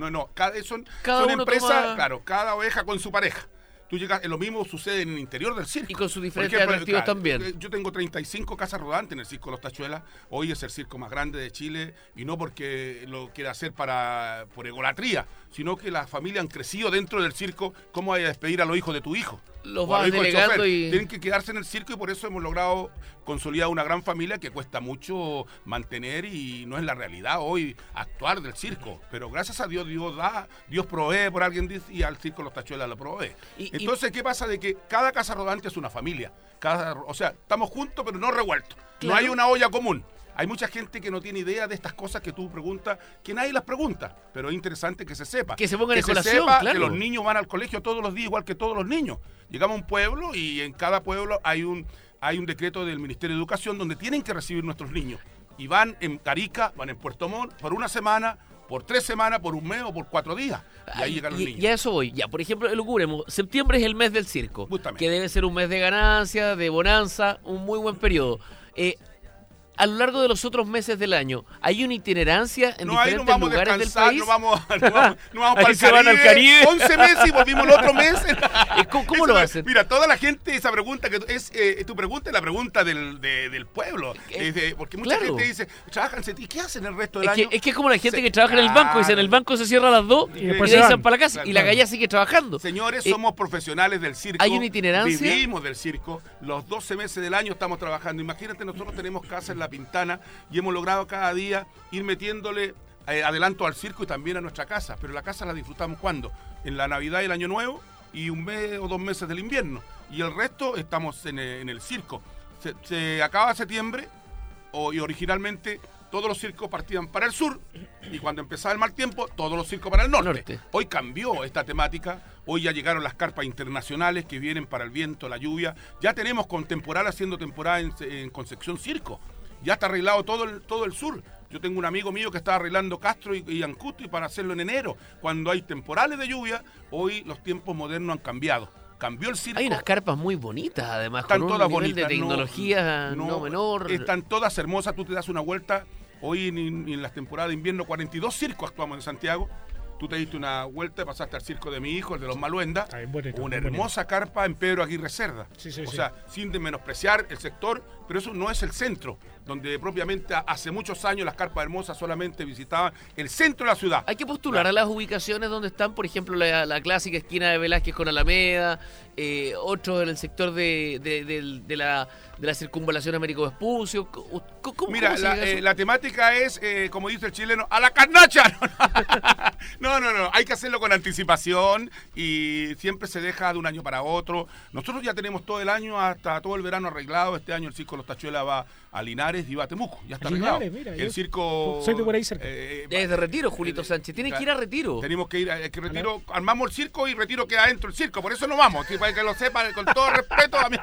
son empresas, claro, cada oveja con su pareja. Tú llegas, lo mismo sucede en el interior del circo. Y con sus diferentes atractivos también. Yo tengo 35 casas rodantes en el Circo Los Tachuelas. Hoy es el circo más grande de Chile y no porque lo quiera hacer por egolatría, sino que las familias han crecido dentro del circo. ¿Cómo hay a despedir a los hijos de tu hijo? Los vas delegando y... Tienen que quedarse en el circo y por eso hemos logrado consolidar una gran familia que cuesta mucho mantener y no es la realidad hoy actuar del circo. Pero gracias a Dios, Dios provee por alguien y al Circo Los Tachuelas lo provee. Entonces, ¿qué pasa? De que cada casa rodante es una familia. O sea, estamos juntos pero no revueltos. Claro. No hay una olla común. Hay mucha gente que no tiene idea de estas cosas que tú preguntas, que nadie las pregunta, pero es interesante que se sepa. Que se pongan en colación, sepa claro. Que los niños van al colegio todos los días, igual que todos los niños. Llegamos a un pueblo y en cada pueblo hay un decreto del Ministerio de Educación donde tienen que recibir nuestros niños. Y van en Arica, van en Puerto Montt, por una semana, por 3 semanas, por un mes o por 4 días. Y ahí llegan los niños. Y a eso voy. Ya, por ejemplo, elucubremos. Septiembre es el mes del circo. Justamente. Que debe ser un mes de ganancia, de bonanza, un muy buen periodo. a lo largo de los otros meses del año, ¿hay una itinerancia en diferentes lugares del país? No vamos para el se van al Caribe. 11 meses y volvimos el otro mes. ¿Cómo lo hacen? Mira, toda la gente, esa pregunta que es tu pregunta es la pregunta del pueblo. Porque mucha gente dice, trabajan, ¿y qué hacen el resto del año? Es que es como la gente que trabaja en el banco, dice, en el banco se cierra a las 2 y después se van para la casa y la galla sigue trabajando. Señores, somos profesionales del circo. ¿Hay una itinerancia? Vivimos del circo. Los 12 meses del año estamos trabajando. Imagínate, nosotros tenemos casa en La Pintana y hemos logrado cada día ir metiéndole adelanto al circo y también a nuestra casa. Pero la casa la disfrutamos ¿cuándo? En la Navidad y el Año Nuevo y 1 mes o 2 meses del invierno. Y el resto estamos en el circo. Se acaba septiembre y originalmente todos los circos partían para el sur y cuando empezaba el mal tiempo, todos los circos para el norte. Hoy cambió esta temática, hoy ya llegaron las carpas internacionales que vienen para el viento, la lluvia. Ya tenemos con temporal haciendo temporada en Concepción Circo. Ya está arreglado todo el sur. Yo tengo un amigo mío que está arreglando Castro y Ancuto y para hacerlo en enero. Cuando hay temporales de lluvia, hoy los tiempos modernos han cambiado. Cambió el circo. Hay unas carpas muy bonitas, además, están con todas un nivel bonitas, de tecnología no menor. Están todas hermosas, tú te das una vuelta. Hoy en las temporadas de invierno, 42 circos actuamos en Santiago. Tú te diste una vuelta y pasaste al circo de mi hijo, el de los Maluenda. Una hermosa carpa en Pedro Aguirre Cerda. Sí. Sea, sin menospreciar el sector, pero eso no es el centro, donde propiamente hace muchos años las carpas hermosas solamente visitaban el centro de la ciudad. Hay que postular a las ubicaciones donde están, por ejemplo, la clásica esquina de Velázquez con Alameda, otros en el sector de la circunvalación Américo Vespucio. Mira, la temática es, como dice el chileno, ¡a la carnacha! No, hay que hacerlo con anticipación y siempre se deja de un año para otro. Nosotros ya tenemos todo el año, hasta todo el verano arreglado. Este año el circo Los Tachuelas va a Linares y va a Temuco, ya está arreglado. Mira, el circo... Soy de por ahí cerca. Es de Retiro, Julito Sánchez. Tiene que ir a Retiro. Tenemos que ir a Retiro. Armamos el circo y Retiro queda dentro del circo. Por eso no vamos. Para que lo sepan, con todo respeto a mí.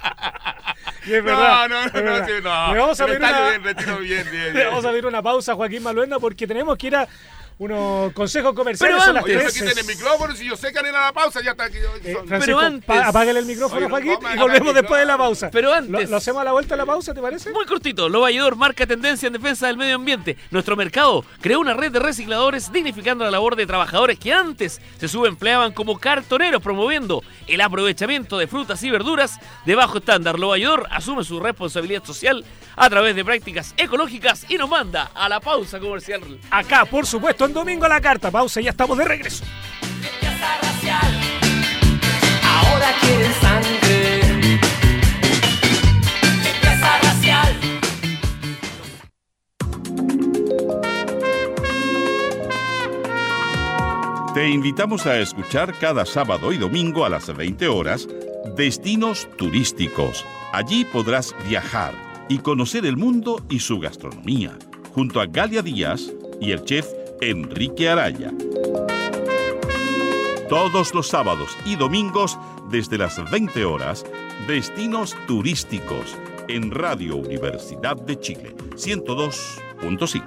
Y es verdad. No. Vamos a ver Vamos a ver una pausa, Joaquín Maluenda, porque tenemos que ir a unos consejos comerciales. Pero antes, yo quiten el micrófono, si yo sé que haré la pausa, ya está aquí. Francisco, pero antes, apágale el micrófono, Joaquín, y volvemos después de la pausa. Pero antes, ¿Lo hacemos a la vuelta de la pausa, te parece? Muy cortito. Lo Valledor marca tendencia en defensa del medio ambiente. Nuestro mercado creó una red de recicladores dignificando la labor de trabajadores que antes se subempleaban como cartoneros, promoviendo el aprovechamiento de frutas y verduras de bajo estándar. Lo Valledor asume su responsabilidad social a través de prácticas ecológicas y nos manda a la pausa comercial. Acá, por supuesto, en Domingo a la Carta. Pausa y ya estamos de regreso. Ahora quieren sangre. Limpieza racial. Te invitamos a escuchar cada sábado y domingo a las 20 horas Destinos Turísticos. Allí podrás viajar y conocer el mundo y su gastronomía, junto a Galia Díaz y el chef Enrique Araya. Todos los sábados y domingos desde las 20 horas, Destinos Turísticos en Radio Universidad de Chile, 102.5.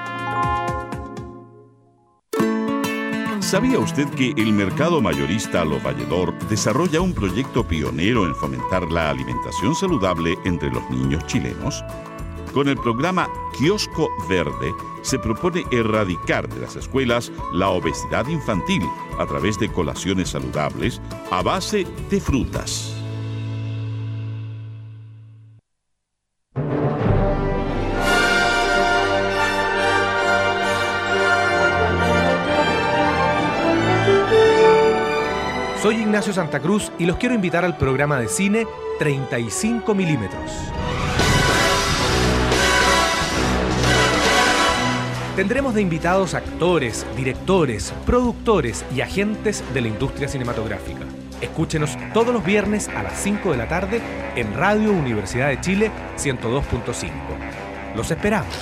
¿Sabía usted que el mercado mayorista Lo Valledor desarrolla un proyecto pionero en fomentar la alimentación saludable entre los niños chilenos? Con el programa Kiosco Verde se propone erradicar de las escuelas la obesidad infantil a través de colaciones saludables a base de frutas. Soy Ignacio Santa Cruz y los quiero invitar al programa de cine 35 milímetros. Tendremos de invitados actores, directores, productores y agentes de la industria cinematográfica. Escúchenos todos los viernes a las 5 de la tarde en Radio Universidad de Chile 102.5. Los esperamos.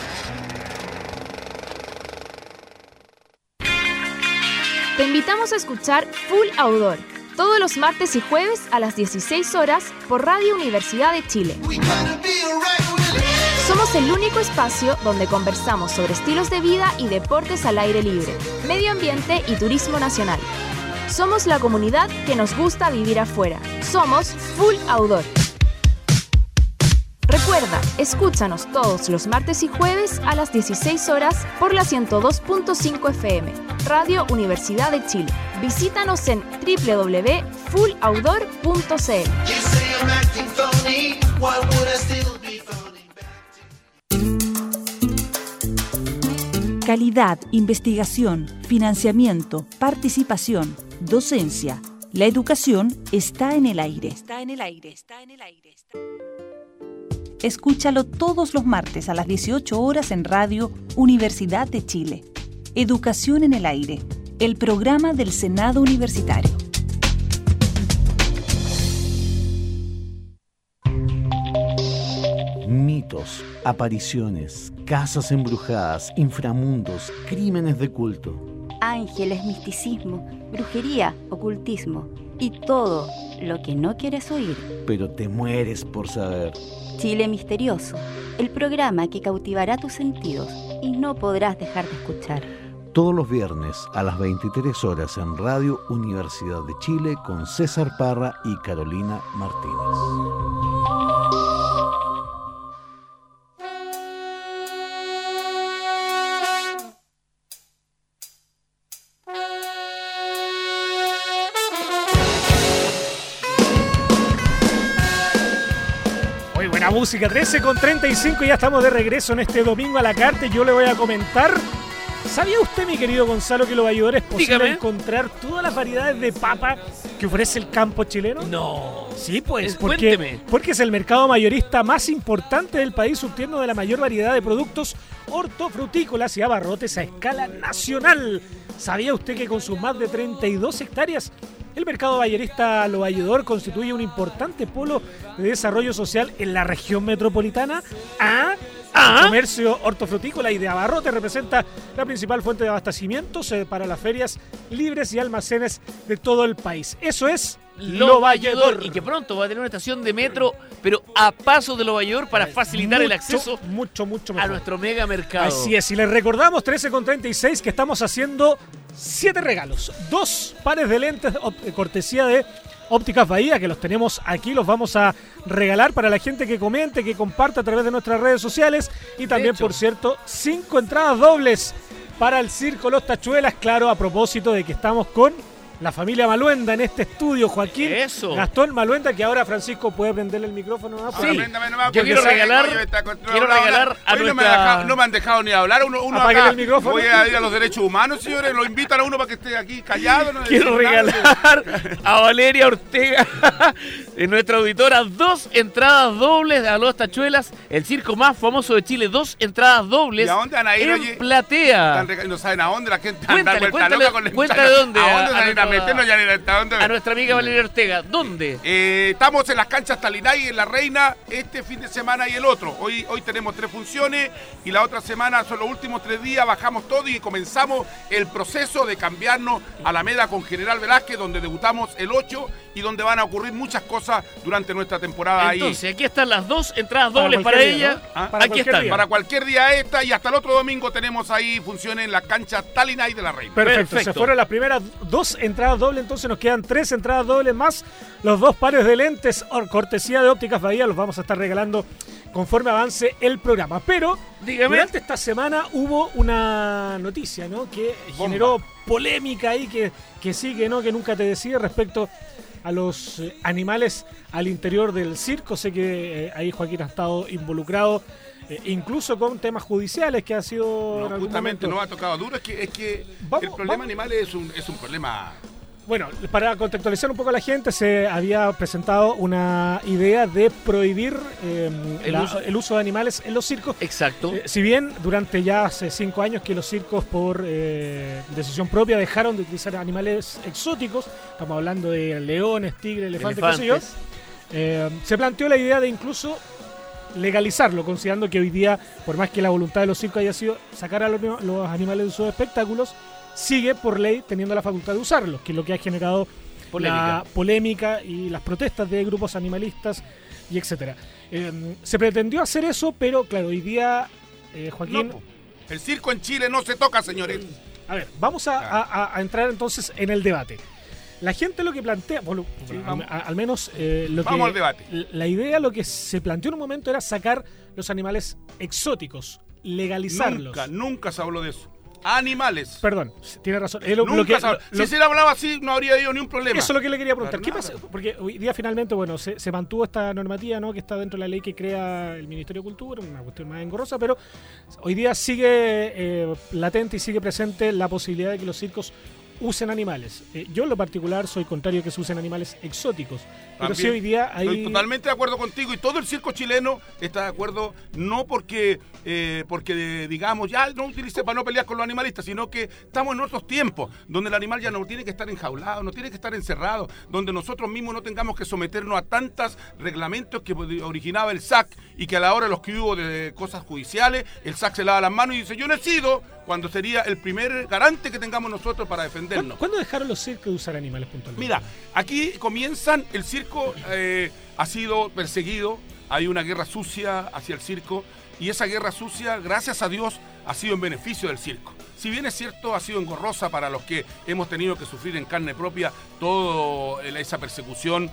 Te invitamos a escuchar Full Outdoor, todos los martes y jueves a las 16 horas por Radio Universidad de Chile. Somos el único espacio donde conversamos sobre estilos de vida y deportes al aire libre, medio ambiente y turismo nacional. Somos la comunidad que nos gusta vivir afuera. Somos Full Outdoor. Recuerda Recuerda, escúchanos todos los martes y jueves a las 16 horas por la 102.5 FM, Radio Universidad de Chile. Visítanos en www.fulloutdoor.cl. Calidad, investigación, financiamiento, participación, docencia. La educación está en el aire. Está en el aire. Está en el aire. Escúchalo todos los martes a las 18 horas en Radio Universidad de Chile. Educación en el aire, el programa del Senado Universitario. Mitos, apariciones, casas embrujadas, inframundos, crímenes de culto. Ángeles, misticismo, brujería, ocultismo y todo lo que no quieres oír. Pero te mueres por saber. Chile Misterioso, el programa que cautivará tus sentidos y no podrás dejar de escuchar. Todos los viernes a las 23 horas en Radio Universidad de Chile con César Parra y Carolina Martínez. Buena música, 13:35, ya estamos de regreso en este domingo a la carta. Yo le voy a comentar. ¿Sabía usted, mi querido Gonzalo, que en Los Valledores es posible encontrar todas las variedades de papa que ofrece el campo chileno? No. Sí, pues, Cuénteme. porque es el mercado mayorista más importante del país, surtiendo de la mayor variedad de productos hortofrutícolas y abarrotes a escala nacional. ¿Sabía usted que con sus más de 32 hectáreas, el mercado mayorista Lo Valledor constituye un importante polo de desarrollo social en la región metropolitana? El comercio hortofrutícola y de abarrote representa la principal fuente de abastecimientos para las ferias libres y almacenes de todo el país. Eso es Lo Valledor. Y que pronto va a tener una estación de metro, pero a paso de Lo Valledor para facilitar el acceso mucho mejor a nuestro mega mercado. Así es, y les recordamos, 13:36, que estamos haciendo 7 regalos. 2 pares de lentes cortesía de Ópticas Bahía, que los tenemos aquí, los vamos a regalar para la gente que comente, que comparta a través de nuestras redes sociales. Y también, por cierto, 5 entradas dobles para el Circo Los Tachuelas, claro, a propósito de que estamos con la familia Maluenda en este estudio, Joaquín. Eso. Gastón Maluenda, que ahora Francisco puede prenderle el micrófono. Sí, yo quiero regalar a nuestra... No me han dejado ni hablar. Uno acá, el micrófono. Voy a ir a los derechos humanos, señores. Lo invitan a uno para que esté aquí callado. No quiero regalar a Valeria Ortega, en nuestra auditora, 2 entradas dobles a Los Tachuelas, el circo más famoso de Chile. 2 entradas dobles. ¿Y a dónde van a ir, en platea? No saben a dónde la gente anda vuelta loca con el cuéntale dónde. A nuestra amiga Valeria Ortega, ¿dónde? Estamos en las canchas Talinay, en La Reina, este fin de semana y el otro. Hoy tenemos 3 funciones y la otra semana son los últimos 3 días, bajamos todo y comenzamos el proceso de cambiarnos a Alameda con General Velázquez, donde debutamos el 8 y donde van a ocurrir muchas cosas durante nuestra temporada. Entonces, aquí están las 2 entradas dobles para ella. ¿No? Aquí están. Para cualquier día esta, y hasta el otro domingo tenemos ahí funciones en la cancha Talinay de La Reina. Perfecto. Se fueron las primeras 2 entradas dobles, entonces nos quedan 3 entradas dobles más los 2 pares de lentes cortesía de Ópticas Bahía. Los vamos a estar regalando conforme avance el programa. Pero durante esta semana hubo una noticia, ¿no?, que generó polémica ahí, que sigue, ¿no?, que nunca te decía, respecto a los animales al interior del circo. Sé que ahí Joaquín ha estado involucrado, incluso con temas judiciales que ha sido... No, justamente nos ha tocado duro. Es que el problema animal es un problema... Bueno, para contextualizar un poco a la gente, se había presentado una idea de prohibir el uso de animales en los circos. Exacto. Si bien durante ya hace 5 años que los circos, por decisión propia, dejaron de utilizar animales exóticos, estamos hablando de leones, tigres, elefantes, qué sé yo, se planteó la idea de incluso legalizarlo, considerando que hoy día, por más que la voluntad de los circos haya sido sacar a los animales de sus espectáculos, sigue por ley teniendo la facultad de usarlos, que es lo que ha generado la polémica y las protestas de grupos animalistas y etcétera. Se pretendió hacer eso, pero claro, hoy día, Joaquín... No, el circo en Chile no se toca, señores. A ver, vamos a entrar entonces en el debate. La gente lo que plantea, al menos vamos al debate. La idea, lo que se planteó en un momento era sacar los animales exóticos, legalizarlos. Nunca se habló de eso. Animales. Perdón, tiene razón. Si se le hablaba así, no habría habido ni un problema. Eso es lo que le quería preguntar. ¿Qué pasa? Porque hoy día finalmente, se mantuvo esta normativa, ¿no?, que está dentro de la ley que crea el Ministerio de Cultura, una cuestión más engorrosa, pero hoy día sigue latente y sigue presente la posibilidad de que los circos usen animales. Yo en lo particular soy contrario a que se usen animales exóticos. Pero sí, hoy día hay... Estoy totalmente de acuerdo contigo, y todo el circo chileno está de acuerdo, no porque digamos, ya no utilice para no pelear con los animalistas, sino que estamos en otros tiempos, donde el animal ya no tiene que estar enjaulado, no tiene que estar encerrado, donde nosotros mismos no tengamos que someternos a tantos reglamentos que originaba el SAC, y que a la hora de los que hubo de cosas judiciales, el SAC se lava las manos y dice, yo no he sido, cuando sería el primer garante que tengamos nosotros para defendernos. ¿Cuándo dejaron los circos de usar animales puntualmente? Mira, aquí comienzan, el circo ha sido perseguido, hay una guerra sucia hacia el circo, y esa guerra sucia, gracias a Dios, ha sido en beneficio del circo. Si bien es cierto, ha sido engorrosa para los que hemos tenido que sufrir en carne propia toda esa persecución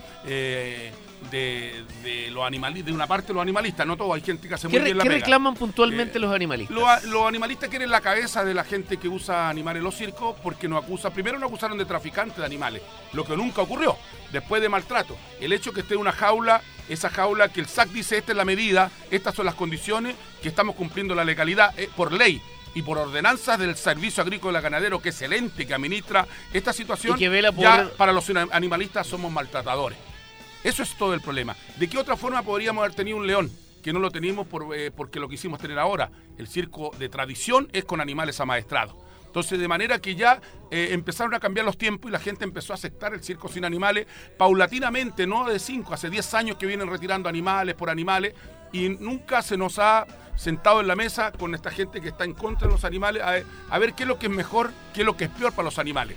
de los animalistas, de una parte de los animalistas, no todo, hay gente que hace muy bien la pega. ¿Qué reclaman puntualmente los animalistas? Los animalistas quieren la cabeza de la gente que usa animales en los circos, porque primero nos acusaron de traficante de animales, lo que nunca ocurrió, después de maltrato. El hecho que esté en una jaula, esa jaula que el SAC dice, esta es la medida, estas son las condiciones, que estamos cumpliendo la legalidad por ley y por ordenanzas del Servicio Agrícola Ganadero, que es el ente que administra esta situación, y que vela por... ya para los animalistas somos maltratadores. Eso es todo el problema. ¿De qué otra forma podríamos haber tenido un león? Que no lo tenemos porque lo quisimos tener ahora. El circo de tradición es con animales amaestrados. Entonces, de manera que ya empezaron a cambiar los tiempos y la gente empezó a aceptar el circo sin animales paulatinamente, no de 5, hace 10 años que vienen retirando animales por animales, y nunca se nos ha sentado en la mesa con esta gente que está en contra de los animales a ver qué es lo que es mejor, qué es lo que es peor para los animales.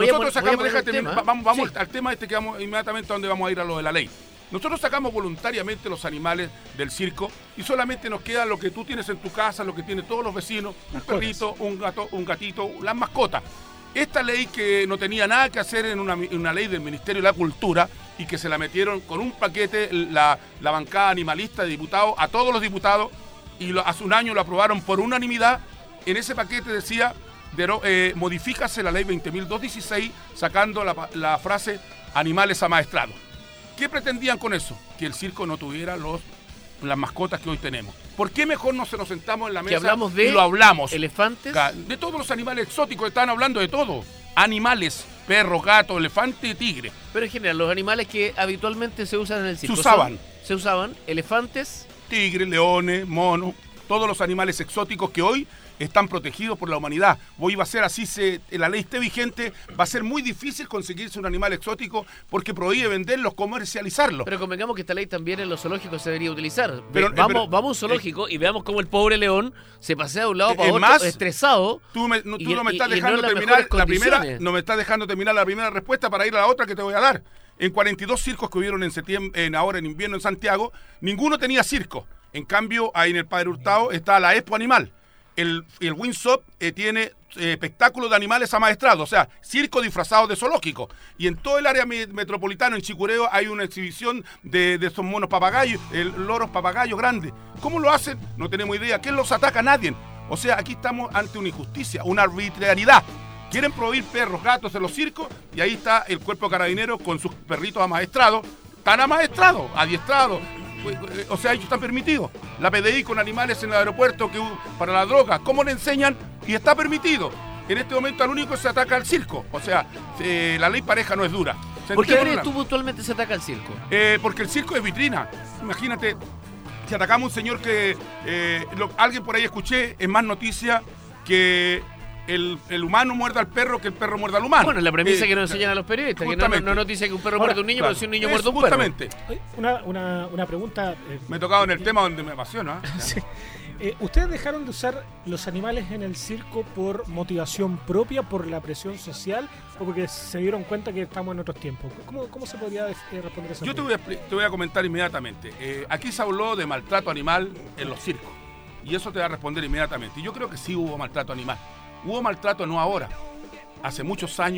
Vamos al tema que vamos inmediatamente a donde vamos a ir, a lo de la ley. Nosotros sacamos voluntariamente los animales del circo y solamente nos queda lo que tú tienes en tu casa, lo que tienen todos los vecinos, un perrito, un gato, un gatito, las mascotas. Esta ley, que no tenía nada que hacer en una ley del Ministerio de la Cultura, y que se la metieron con un paquete la bancada animalista de diputados, a todos los diputados, y hace un año lo aprobaron por unanimidad. En ese paquete decía, modifícase la ley 20.216, sacando la frase animales amaestrados. ¿Qué pretendían con eso? Que el circo no tuviera las mascotas que hoy tenemos. ¿Por qué mejor no se nos sentamos en la mesa y lo hablamos? ¿Elefantes? De todos los animales exóticos, están hablando de todo. Animales, perro, gato, elefante y tigre. Pero en general, los animales que habitualmente se usan en el circo. Se usaban elefantes, tigres, leones, monos, todos los animales exóticos que hoy están protegidos por la humanidad. Hoy va a ser así, la ley esté vigente, va a ser muy difícil conseguirse un animal exótico porque prohíbe venderlos, comercializarlos. Pero convengamos que esta ley también en los zoológicos se debería utilizar. Vamos a un zoológico y veamos cómo el pobre león se pasea de un lado para otro, estresado. Tú no me estás dejando terminar la primera respuesta para ir a la otra que te voy a dar. En 42 circos que hubieron ahora en invierno en Santiago, ninguno tenía circo. En cambio, ahí en el Padre Hurtado está la Expo Animal. El Windsor tiene espectáculos de animales amaestrados, o sea, circo disfrazado de zoológico. Y en todo el área metropolitana, en Chicureo, hay una exhibición de estos monos papagayos, loros papagayos grandes. ¿Cómo lo hacen? No tenemos idea. ¿Quién los ataca? Nadie. O sea, aquí estamos ante una injusticia, una arbitrariedad. Quieren prohibir perros, gatos en los circos, y ahí está el cuerpo carabinero con sus perritos amaestrados, tan amaestrados, adiestrados. O sea, ellos están permitidos. La PDI con animales en el aeropuerto para la droga, ¿cómo le enseñan? Y está permitido. En este momento al único se ataca al circo. O sea, la ley pareja no es dura. ¿Por qué crees tú puntualmente se ataca al circo? Porque el circo es vitrina. Imagínate, si atacamos a un señor que alguien por ahí escuché, es más noticia que el humano muerda al perro que el perro muerda al humano. Bueno, la premisa que nos enseñan a los periodistas, que no noticia que un perro muerde a un niño, pero si un niño muerde a un perro. Justamente. Una pregunta. Me he tocado en el tema donde me apasiona. Sí. ¿Ustedes dejaron de usar los animales en el circo por motivación propia, por la presión social, o porque se dieron cuenta que estamos en otros tiempos? ¿Cómo se podría responder eso? Yo te voy a comentar inmediatamente. Aquí se habló de maltrato animal en los circos, y eso te va a responder inmediatamente. Y yo creo que sí hubo maltrato animal. Hubo maltrato no ahora, hace muchos años,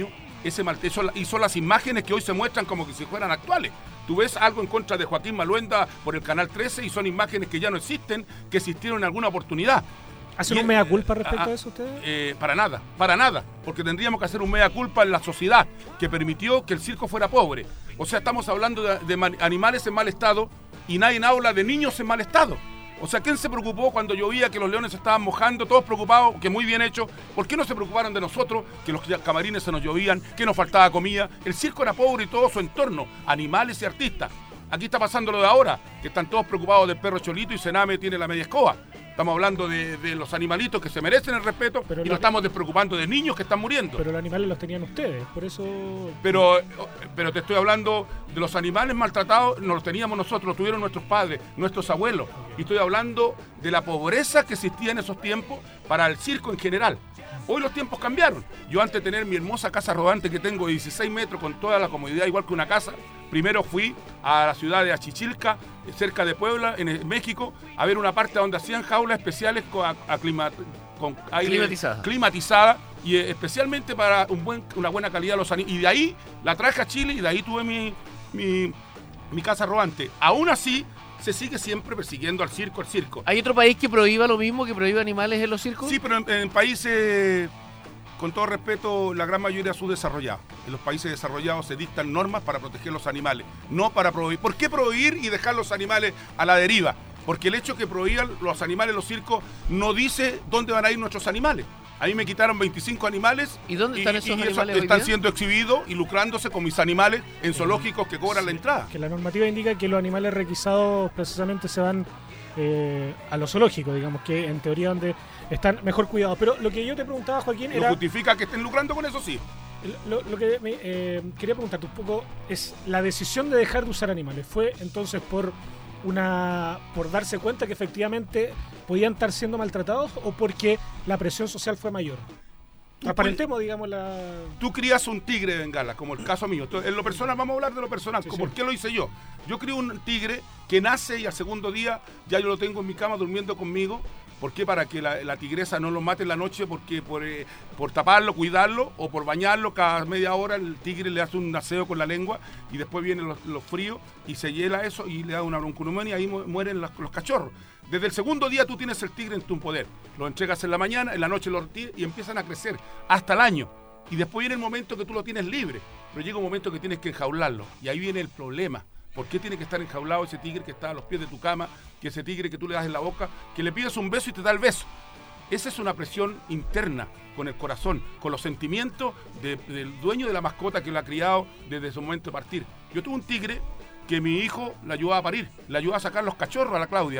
y son las imágenes que hoy se muestran como que si fueran actuales. Tú ves algo en contra de Joaquín Maluenda por el Canal 13 y son imágenes que ya no existen, que existieron en alguna oportunidad. ¿Hacen un mea culpa respecto a eso ustedes? Para nada, porque tendríamos que hacer un mea culpa en la sociedad que permitió que el circo fuera pobre. O sea, estamos hablando de animales en mal estado y nadie habla de niños en mal estado. O sea, ¿quién se preocupó cuando llovía que los leones se estaban mojando? Todos preocupados, que muy bien hecho. ¿Por qué no se preocuparon de nosotros, que los camarines se nos llovían, que nos faltaba comida? El circo era pobre y todo su entorno, animales y artistas. Aquí está pasando lo de ahora, que están todos preocupados del perro Cholito y Sename tiene la media escoba. Estamos hablando de los animalitos que se merecen el respeto, pero y nos estamos despreocupando de niños que están muriendo. Pero los animales los tenían ustedes, por eso... Pero te estoy hablando de los animales maltratados, no los teníamos nosotros, los tuvieron nuestros padres, nuestros abuelos. Y estoy hablando de la pobreza que existía en esos tiempos para el circo en general. Hoy los tiempos cambiaron. Yo antes de tener mi hermosa casa rodante que tengo de 16 metros con toda la comodidad igual que una casa, primero fui a la ciudad de Achichilca, cerca de Puebla, en México, a ver una parte donde hacían jaulas especiales con aire climatizada y especialmente para una buena calidad de los animales. Y de ahí la traje a Chile y de ahí tuve mi casa rodante. Aún así, se sigue siempre persiguiendo al circo. ¿Hay otro país que prohíba lo mismo, que prohíba animales en los circos? Sí, pero en países, con todo respeto, la gran mayoría subdesarrollados. En los países desarrollados se dictan normas para proteger los animales, no para prohibir. ¿Por qué prohibir y dejar los animales a la deriva? Porque el hecho que prohíban los animales en los circos no dice dónde van a ir nuestros animales. A mí me quitaron 25 animales. ¿Y dónde están esos animales? Están siendo exhibidos y lucrándose con mis animales en zoológicos que cobran la entrada. Que la normativa indica que los animales requisados precisamente se van a los zoológicos, digamos, que en teoría donde están mejor cuidados. Pero lo que yo te preguntaba, Joaquín, era... ¿No justifica que estén lucrando con eso? Sí. Lo que quería preguntarte un poco es la decisión de dejar de usar animales. ¿Fue entonces por darse cuenta que efectivamente podían estar siendo maltratados o porque la presión social fue mayor? Transparentemos, digamos, Tú crías un tigre de Bengala, como el caso mío. Entonces, en lo personal, vamos a hablar de lo personal, sí. ¿Por qué lo hice yo? Yo crío un tigre que nace y al segundo día ya yo lo tengo en mi cama durmiendo conmigo. ¿Por qué? Para que la tigresa no lo mate en la noche, porque por taparlo, cuidarlo, o por bañarlo cada media hora, el tigre le hace un aseo con la lengua y después vienen los fríos y se hiela eso y le da una bronconeumonía y ahí mueren los cachorros. Desde el segundo día tú tienes el tigre en tu poder. Lo entregas en la mañana, en la noche lo retiras y empiezan a crecer hasta el año. Y después viene el momento que tú lo tienes libre, pero llega un momento que tienes que enjaularlo y ahí viene el problema. ¿Por qué tiene que estar enjaulado ese tigre que está a los pies de tu cama, que ese tigre que tú le das en la boca, que le pides un beso y te da el beso? Esa es una presión interna con el corazón, con los sentimientos del dueño de la mascota que lo ha criado desde su momento de partir. Yo tuve un tigre que mi hijo le ayudaba a parir, le ayudaba a sacar los cachorros a la Claudia,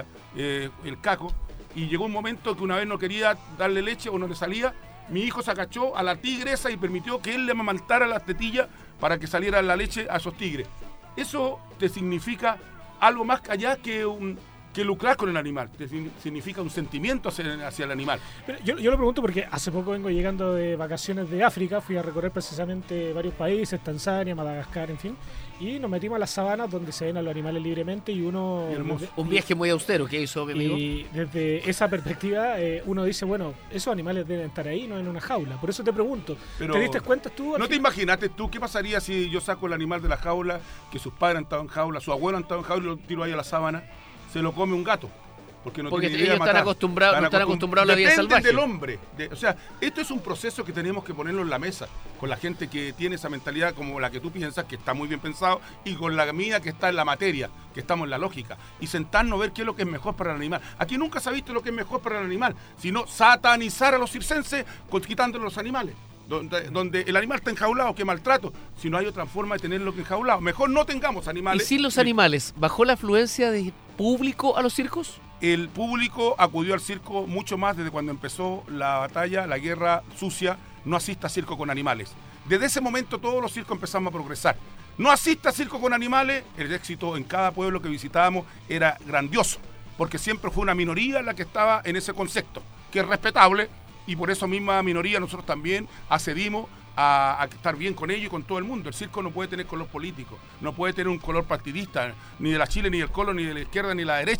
el Caco, y llegó un momento que una vez no quería darle leche o no le salía, mi hijo se agachó a la tigresa y permitió que él le amamantara las tetillas para que saliera la leche a esos tigres. Eso te significa algo más allá que lucrar con el animal, te significa un sentimiento hacia el animal. Pero yo lo pregunto porque hace poco vengo llegando de vacaciones de África, fui a recorrer precisamente varios países, Tanzania, Madagascar, en fin, y nos metimos a las sabanas donde se ven a los animales libremente y uno... Un viaje muy austero que hizo mi amigo. Y desde esa perspectiva uno dice, bueno, esos animales deben estar ahí, no en una jaula. Por eso te pregunto, pero ¿te diste cuenta tú? ¿No te imaginaste tú qué pasaría si yo saco el animal de la jaula, que sus padres han estado en jaula, su abuelo han estado en jaula y lo tiro ahí a la sábana? Se lo come un gato. Porque tiene idea ellos están acostumbrados a la vida salvaje. Del hombre. O sea, esto es un proceso que tenemos que ponerlo en la mesa con la gente que tiene esa mentalidad como la que tú piensas, que está muy bien pensado, y con la mía que está en la materia, que estamos en la lógica. Y sentarnos a ver qué es lo que es mejor para el animal. Aquí nunca se ha visto lo que es mejor para el animal, sino satanizar a los circenses quitándole los animales. Donde el animal está enjaulado, qué maltrato. Si no hay otra forma de tenerlo que enjaulado, mejor no tengamos animales. ¿Y sin los animales, bajó la afluencia de público a los circos? El público acudió al circo mucho más desde cuando empezó la batalla, la guerra sucia. No asista a circo con animales. Desde ese momento todos los circos empezamos a progresar. No asista a circo con animales, el éxito en cada pueblo que visitábamos era grandioso, porque siempre fue una minoría la que estaba en ese concepto, que es respetable. Y por esa misma minoría nosotros también accedimos a estar bien con ellos y con todo el mundo. El circo no puede tener color político, no puede tener un color partidista, ni de la Chile, ni del Colo, ni de la izquierda, ni de la derecha.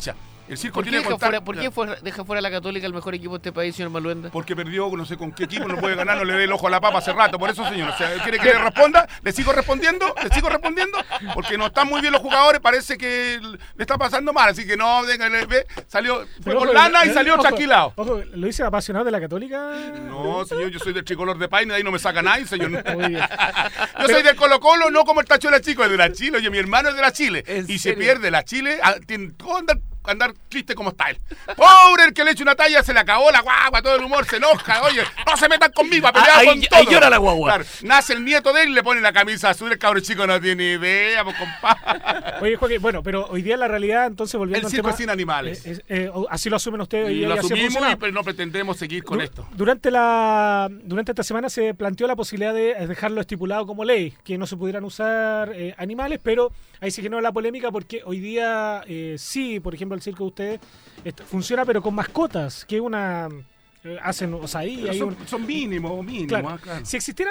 El circo ¿Por qué, tiene que contar... deja fuera la Católica el mejor equipo de este país, señor Maluenda? Porque perdió, no sé con qué equipo, no puede ganar, no le ve el ojo a la papa hace rato. Por eso, señor, o sea, ¿quiere que le responda? ¿Le sigo respondiendo? Porque no están muy bien los jugadores, parece que le está pasando mal. Así que no, salió con lana y salió chasquilado. Ojo, ¿lo dice apasionado de la Católica? No, señor, yo soy del tricolor de Paine, de ahí no me saca nadie, señor. Yo soy del Colo-Colo, no como el Tachuela Chico, es de la Chile. Oye, mi hermano es de la Chile. Y se pierde la Chile, tiene todo andar triste como está él. Pobre el que le eche una talla, se le acabó la guagua, todo el humor, se enoja. Oye, no se metan conmigo, a pelear con todo. Ahí llora la guagua. Claro, nace el nieto de él y le pone la camisa azul, el cabrón chico no tiene idea, pues compadre. Oye, Joaquín, bueno, pero hoy día la realidad, entonces volviendo al tema... El circo es sin animales. Así lo asumen ustedes. Y lo asumimos, pero no pretendemos seguir con esto. Durante esta semana se planteó la posibilidad de dejarlo estipulado como ley, que no se pudieran usar animales, pero ahí se generó la polémica porque hoy día sí, por ejemplo, el circo de ustedes funciona pero con mascotas, que una hacen, o sea, ahí hay son mínimos, claro. Claro. Si existiera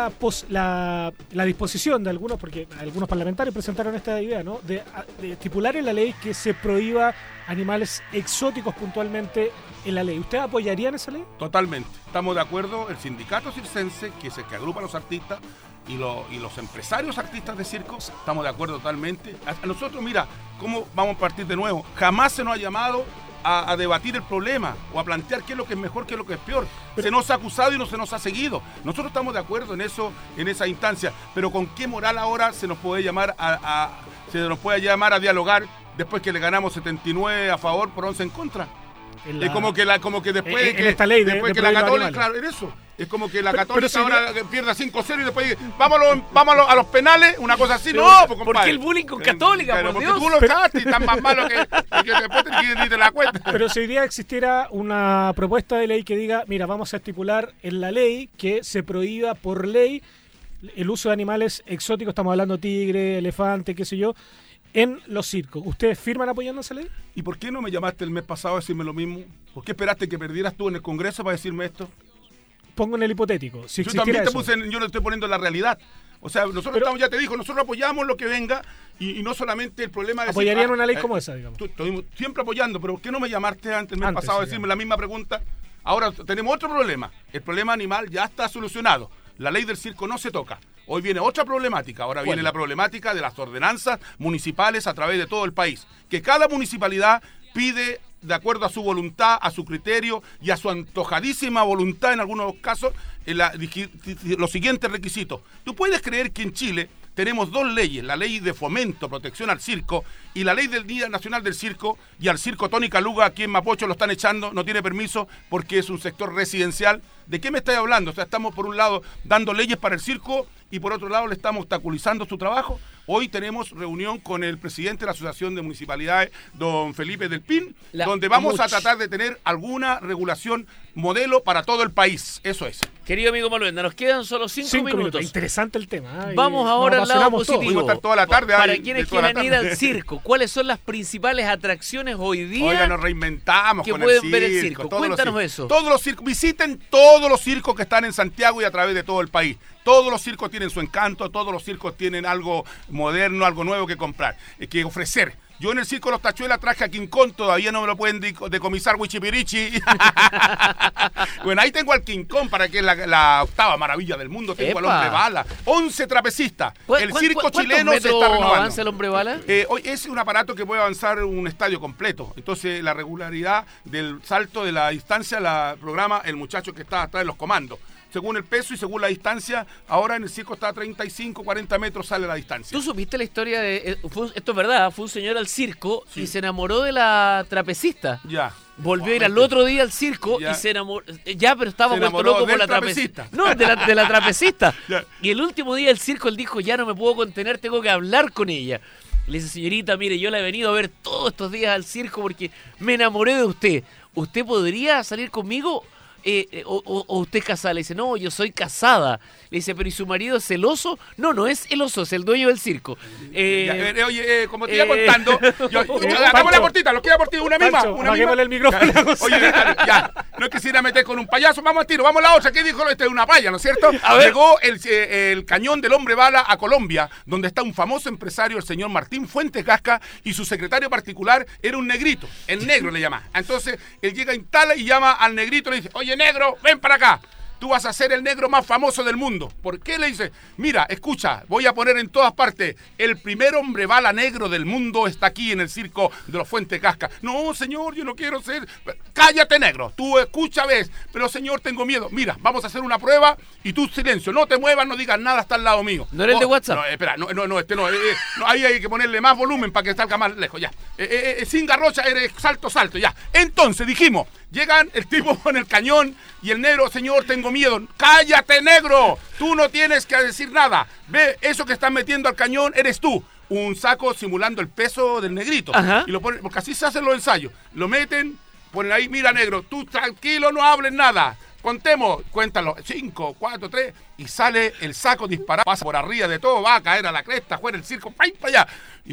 la disposición de algunos, porque algunos parlamentarios presentaron esta idea, ¿no? De estipular en la ley que se prohíba animales exóticos puntualmente en la ley. ¿Ustedes apoyarían esa ley? Totalmente. Estamos de acuerdo. El sindicato circense, que es el que agrupa a los artistas, y los empresarios artistas de circo, estamos de acuerdo totalmente. A nosotros, mira, ¿cómo vamos a partir de nuevo? Jamás se nos ha llamado a debatir el problema o a plantear qué es lo que es mejor, qué es lo que es peor. Se nos ha acusado y no se nos ha seguido. Nosotros estamos de acuerdo en eso, en esa instancia. Pero ¿con qué moral ahora se nos puede llamar a dialogar después que le ganamos 79 a favor por 11 en contra? Es como que después en esta ley después que la Católica, claro, en eso. Es como que la Católica ahora pierda 5-0 y después vámonos a los penales, una cosa así. Pero, no, pues compadre. ¿Por qué el bullying con Católica, pero por porque Dios? tú lo echaste y estás más malo que después te la cuenta. Pero si hoy día existiera una propuesta de ley que diga, mira, vamos a estipular en la ley que se prohíba por ley el uso de animales exóticos, estamos hablando tigre, elefante, qué sé yo, en los circos. ¿Ustedes firman apoyando esa ley? ¿Y por qué no me llamaste el mes pasado a decirme lo mismo? ¿Por qué esperaste que perdieras tú en el Congreso para decirme esto? Pongo en el hipotético. Si yo también te puse, yo lo estoy poniendo en la realidad. O sea, nosotros ya te digo, nosotros apoyamos lo que venga y no solamente el problema de... ¿Apoyarían una ley como esa, digamos? Estoy siempre apoyando, pero ¿por qué no me llamaste antes el mes pasado a decirme la misma pregunta? Ahora tenemos otro problema. El problema animal ya está solucionado. La ley del circo no se toca. Hoy viene otra problemática. Ahora viene la problemática de las ordenanzas municipales a través de todo el país. Que cada municipalidad pide, de acuerdo a su voluntad, a su criterio y a su antojadísima voluntad en algunos casos, los siguientes requisitos. ¿Tú puedes creer que en Chile tenemos dos leyes? La ley de fomento, protección al circo, y la ley del Día Nacional del Circo, y al circo Tony Caluga, aquí en Mapocho lo están echando, no tiene permiso porque es un sector residencial. ¿De qué me estáis hablando? O sea, estamos por un lado dando leyes para el circo y por otro lado le estamos obstaculizando su trabajo. Hoy tenemos reunión con el presidente de la Asociación de Municipalidades, don Felipe del Pin, donde vamos a tratar de tener alguna regulación modelo para todo el país. Eso es. Querido amigo Maluenda, nos quedan solo 5 minutos. Interesante el tema. Vamos ahora al lado positivo. Vamos a estar toda la tarde. Para quienes quieran ir al circo, ¿cuáles son las principales atracciones hoy día? Oiga, nos reinventamos que con pueden ver el circo. Cuéntanos eso. Todos los circos, visiten todos los circos que están en Santiago y a través de todo el país. Todos los circos tienen su encanto, todos los circos tienen algo moderno, algo nuevo que comprar, que ofrecer. Yo en el circo Los Tachuelas traje a King Kong, todavía no me lo pueden decomisar Wichipirichi. Bueno, ahí tengo al King Kong, para que es la octava maravilla del mundo. Tengo al Hombre Bala, 11 trapecistas. El circo chileno se está renovando. ¿Avanza el Hombre Bala? Hoy es un aparato que puede avanzar un estadio completo. Entonces la regularidad del salto de la distancia la programa el muchacho que está atrás de los comandos. Según el peso y según la distancia, ahora en el circo está a 35, 40 metros sale la distancia. ¿Tú supiste la historia de... esto es verdad, fue un señor al circo y se enamoró de la trapecista. Ya. Volvió a ir al otro día al circo y se enamoró... Ya, pero estaba vuelto loco por la trapecista. No, de la trapecista. Y el último día del circo él dijo, ya no me puedo contener, tengo que hablar con ella. Le dice, señorita, mire, yo la he venido a ver todos estos días al circo porque me enamoré de usted. ¿Usted podría salir conmigo? o usted es casada. Le dice, no, yo soy casada. Le dice, pero ¿y su marido es celoso? No es el oso, es el dueño del circo. Oye, como te iba contando, hagamos la cortita, los queda por ti, una misma. El micrófono. Oye, ya, no quisiera meter con un payaso, vamos al tiro, vamos a la otra. ¿Qué dijo? Este es una paya, ¿no es cierto? Llegó el cañón del hombre bala a Colombia, donde está un famoso empresario, el señor Martín Fuentes Gasca, y su secretario particular era un negrito, el negro le llama. Entonces, él llega, instala y llama al negrito y le dice, oye, negro, ven para acá. Tú vas a ser el negro más famoso del mundo. ¿Por qué? Le dice, mira, escucha, voy a poner en todas partes, el primer hombre bala negro del mundo está aquí en el circo de los Fuentes Gasca. No, señor, yo no quiero ser... Cállate, negro, tú escucha, ves. Pero, señor, tengo miedo. Mira, vamos a hacer una prueba y tú silencio, no te muevas, no digas nada, está al lado mío. ¿No eres el de WhatsApp? No, espera, este no. Ahí hay que ponerle más volumen para que salga más lejos, ya. Sin garrocha, eres salto, ya. Entonces, dijimos... Llegan el tipo con el cañón y el negro, señor, tengo miedo. ¡Cállate, negro! Tú no tienes que decir nada. Ve, eso que están metiendo al cañón eres tú. Un saco simulando el peso del negrito. Ajá. Y lo ponen, porque así se hacen los ensayos. Lo meten, ponen ahí, mira, negro, tú tranquilo, no hables nada. Contemos, cuéntalo, 5, 4, 3, y sale el saco disparado, pasa por arriba de todo, va a caer a la cresta, fuera el circo, ¡pay, para allá! Y,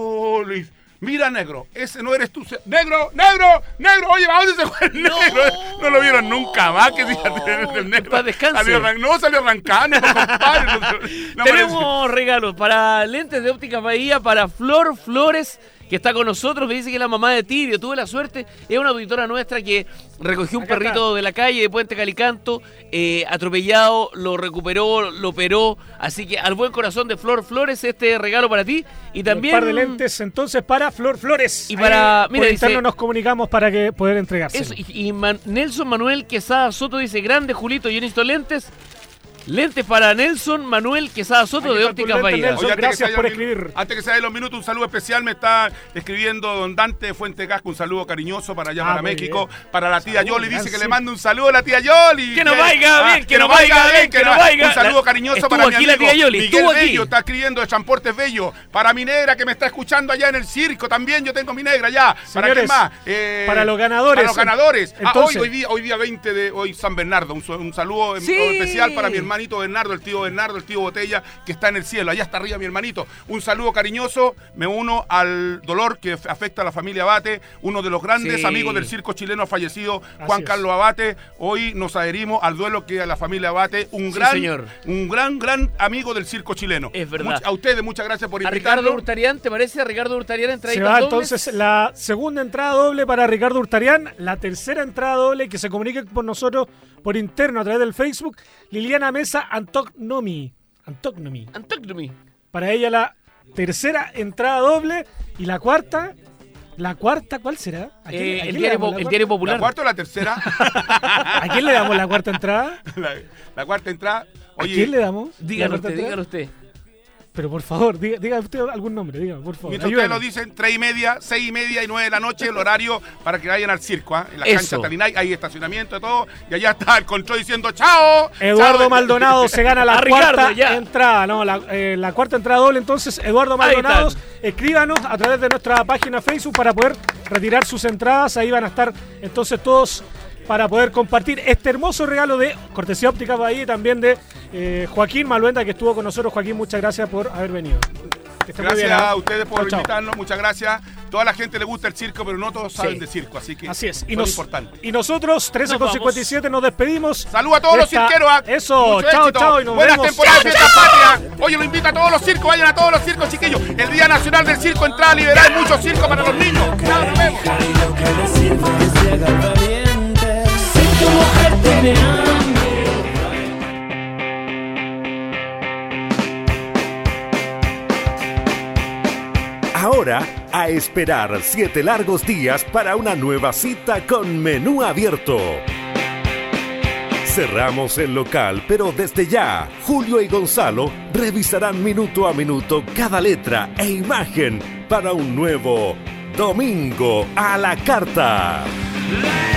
mira, negro, ese no eres tú. ¡Negro! Oye, ¿a dónde se fue el negro? No lo vieron nunca más. Que el negro. Para descanso. Salió arrancando, compadre. Tenemos regalos para Lentes de Óptica Bahía, para Flor Flores, que está con nosotros, me dice que es la mamá de Tibio, tuve la suerte, es una auditora nuestra que recogió un perrito de la calle de Puente Calicanto, atropellado, lo recuperó, lo operó, así que al buen corazón de Flor Flores, este regalo para ti, y también... Un par de lentes entonces para Flor Flores. Y para... Mira, por interno nos comunicamos para que poder entregarse. Eso, y Nelson Manuel Quesada Soto dice, grande Julito, yo necesito lentes. Lentes para Nelson Manuel Quesada Soto de Ópticas Bahía. Oye, gracias por escribir. Antes que se den los minutos, un saludo especial. Me está escribiendo don Dante Fuentes Gasca, un saludo cariñoso para allá, para México. Bien. Para la tía Yoli, dice que le manda un saludo a la tía Yoli. Que nos vaya bien, que nos vaya bien, que nos vaya. Un saludo cariñoso para mi amigo la tía Yoli. Miguel Bello, está escribiendo de Transportes Bello. Para mi negra que me está escuchando allá en el circo, también yo tengo mi negra allá. Señores, ¿para qué más? Para los ganadores. Para los ganadores. Entonces, hoy día 20 de hoy San Bernardo. Un saludo especial para mi hermanito Bernardo, el tío Botella, que está en el cielo, allá está arriba mi hermanito. Un saludo cariñoso, me uno al dolor que afecta a la familia Abate, uno de los grandes amigos del circo chileno ha fallecido, Juan Carlos Abate. Hoy nos adherimos al duelo que a la familia Abate, un gran amigo del circo chileno. Es verdad. A ustedes muchas gracias por invitarnos. A Ricardo Hurtarián, ¿te parece? A Ricardo Hurtarián entraditas dobles. Entonces la segunda entrada doble para Ricardo Hurtarián, la tercera entrada doble que se comunique con nosotros por interno a través del Facebook, Liliana Mesa Antognomi. Para ella la tercera entrada doble y la cuarta, ¿cuál será? El diario Popular. ¿La cuarta o la tercera? ¿A quién le damos la cuarta entrada? La cuarta entrada. Oye, ¿a quién le damos? Dígalo usted. Pero por favor, diga usted algún nombre, dígame, por favor. Mientras ustedes nos dicen 3:30, 6:30 y 9 de la noche, el horario para que vayan al circo, En la cancha Talinay, hay estacionamiento y todo, y allá está el control diciendo ¡chao! Eduardo Maldonado se gana la cuarta entrada, la cuarta entrada doble, entonces, Eduardo Maldonado, escríbanos a través de nuestra página Facebook para poder retirar sus entradas, ahí van a estar entonces todos para poder compartir este hermoso regalo de Cortesía Óptica Bahía y también de Joaquín Maluenda, que estuvo con nosotros. Joaquín, muchas gracias por haber venido. Gracias a ustedes por invitarnos, muchas gracias. Toda la gente le gusta el circo, pero no todos saben de circo, así que así es. Es importante. Y nosotros, 13:57, nos despedimos. Saludos a todos los cirqueros. Eso, chao, y nos Buenas vemos. temporadas de esta patria. Oye, lo invita a todos los circos, vayan a todos los circos, chiquillos. El Día Nacional del Circo, entrada liberal, mucho circo para los niños. Chao, nos vemos. Ahora, a esperar 7 largos días para una nueva cita con menú abierto. Cerramos el local, pero desde ya, Julio y Gonzalo revisarán minuto a minuto cada letra e imagen para un nuevo Domingo a la Carta.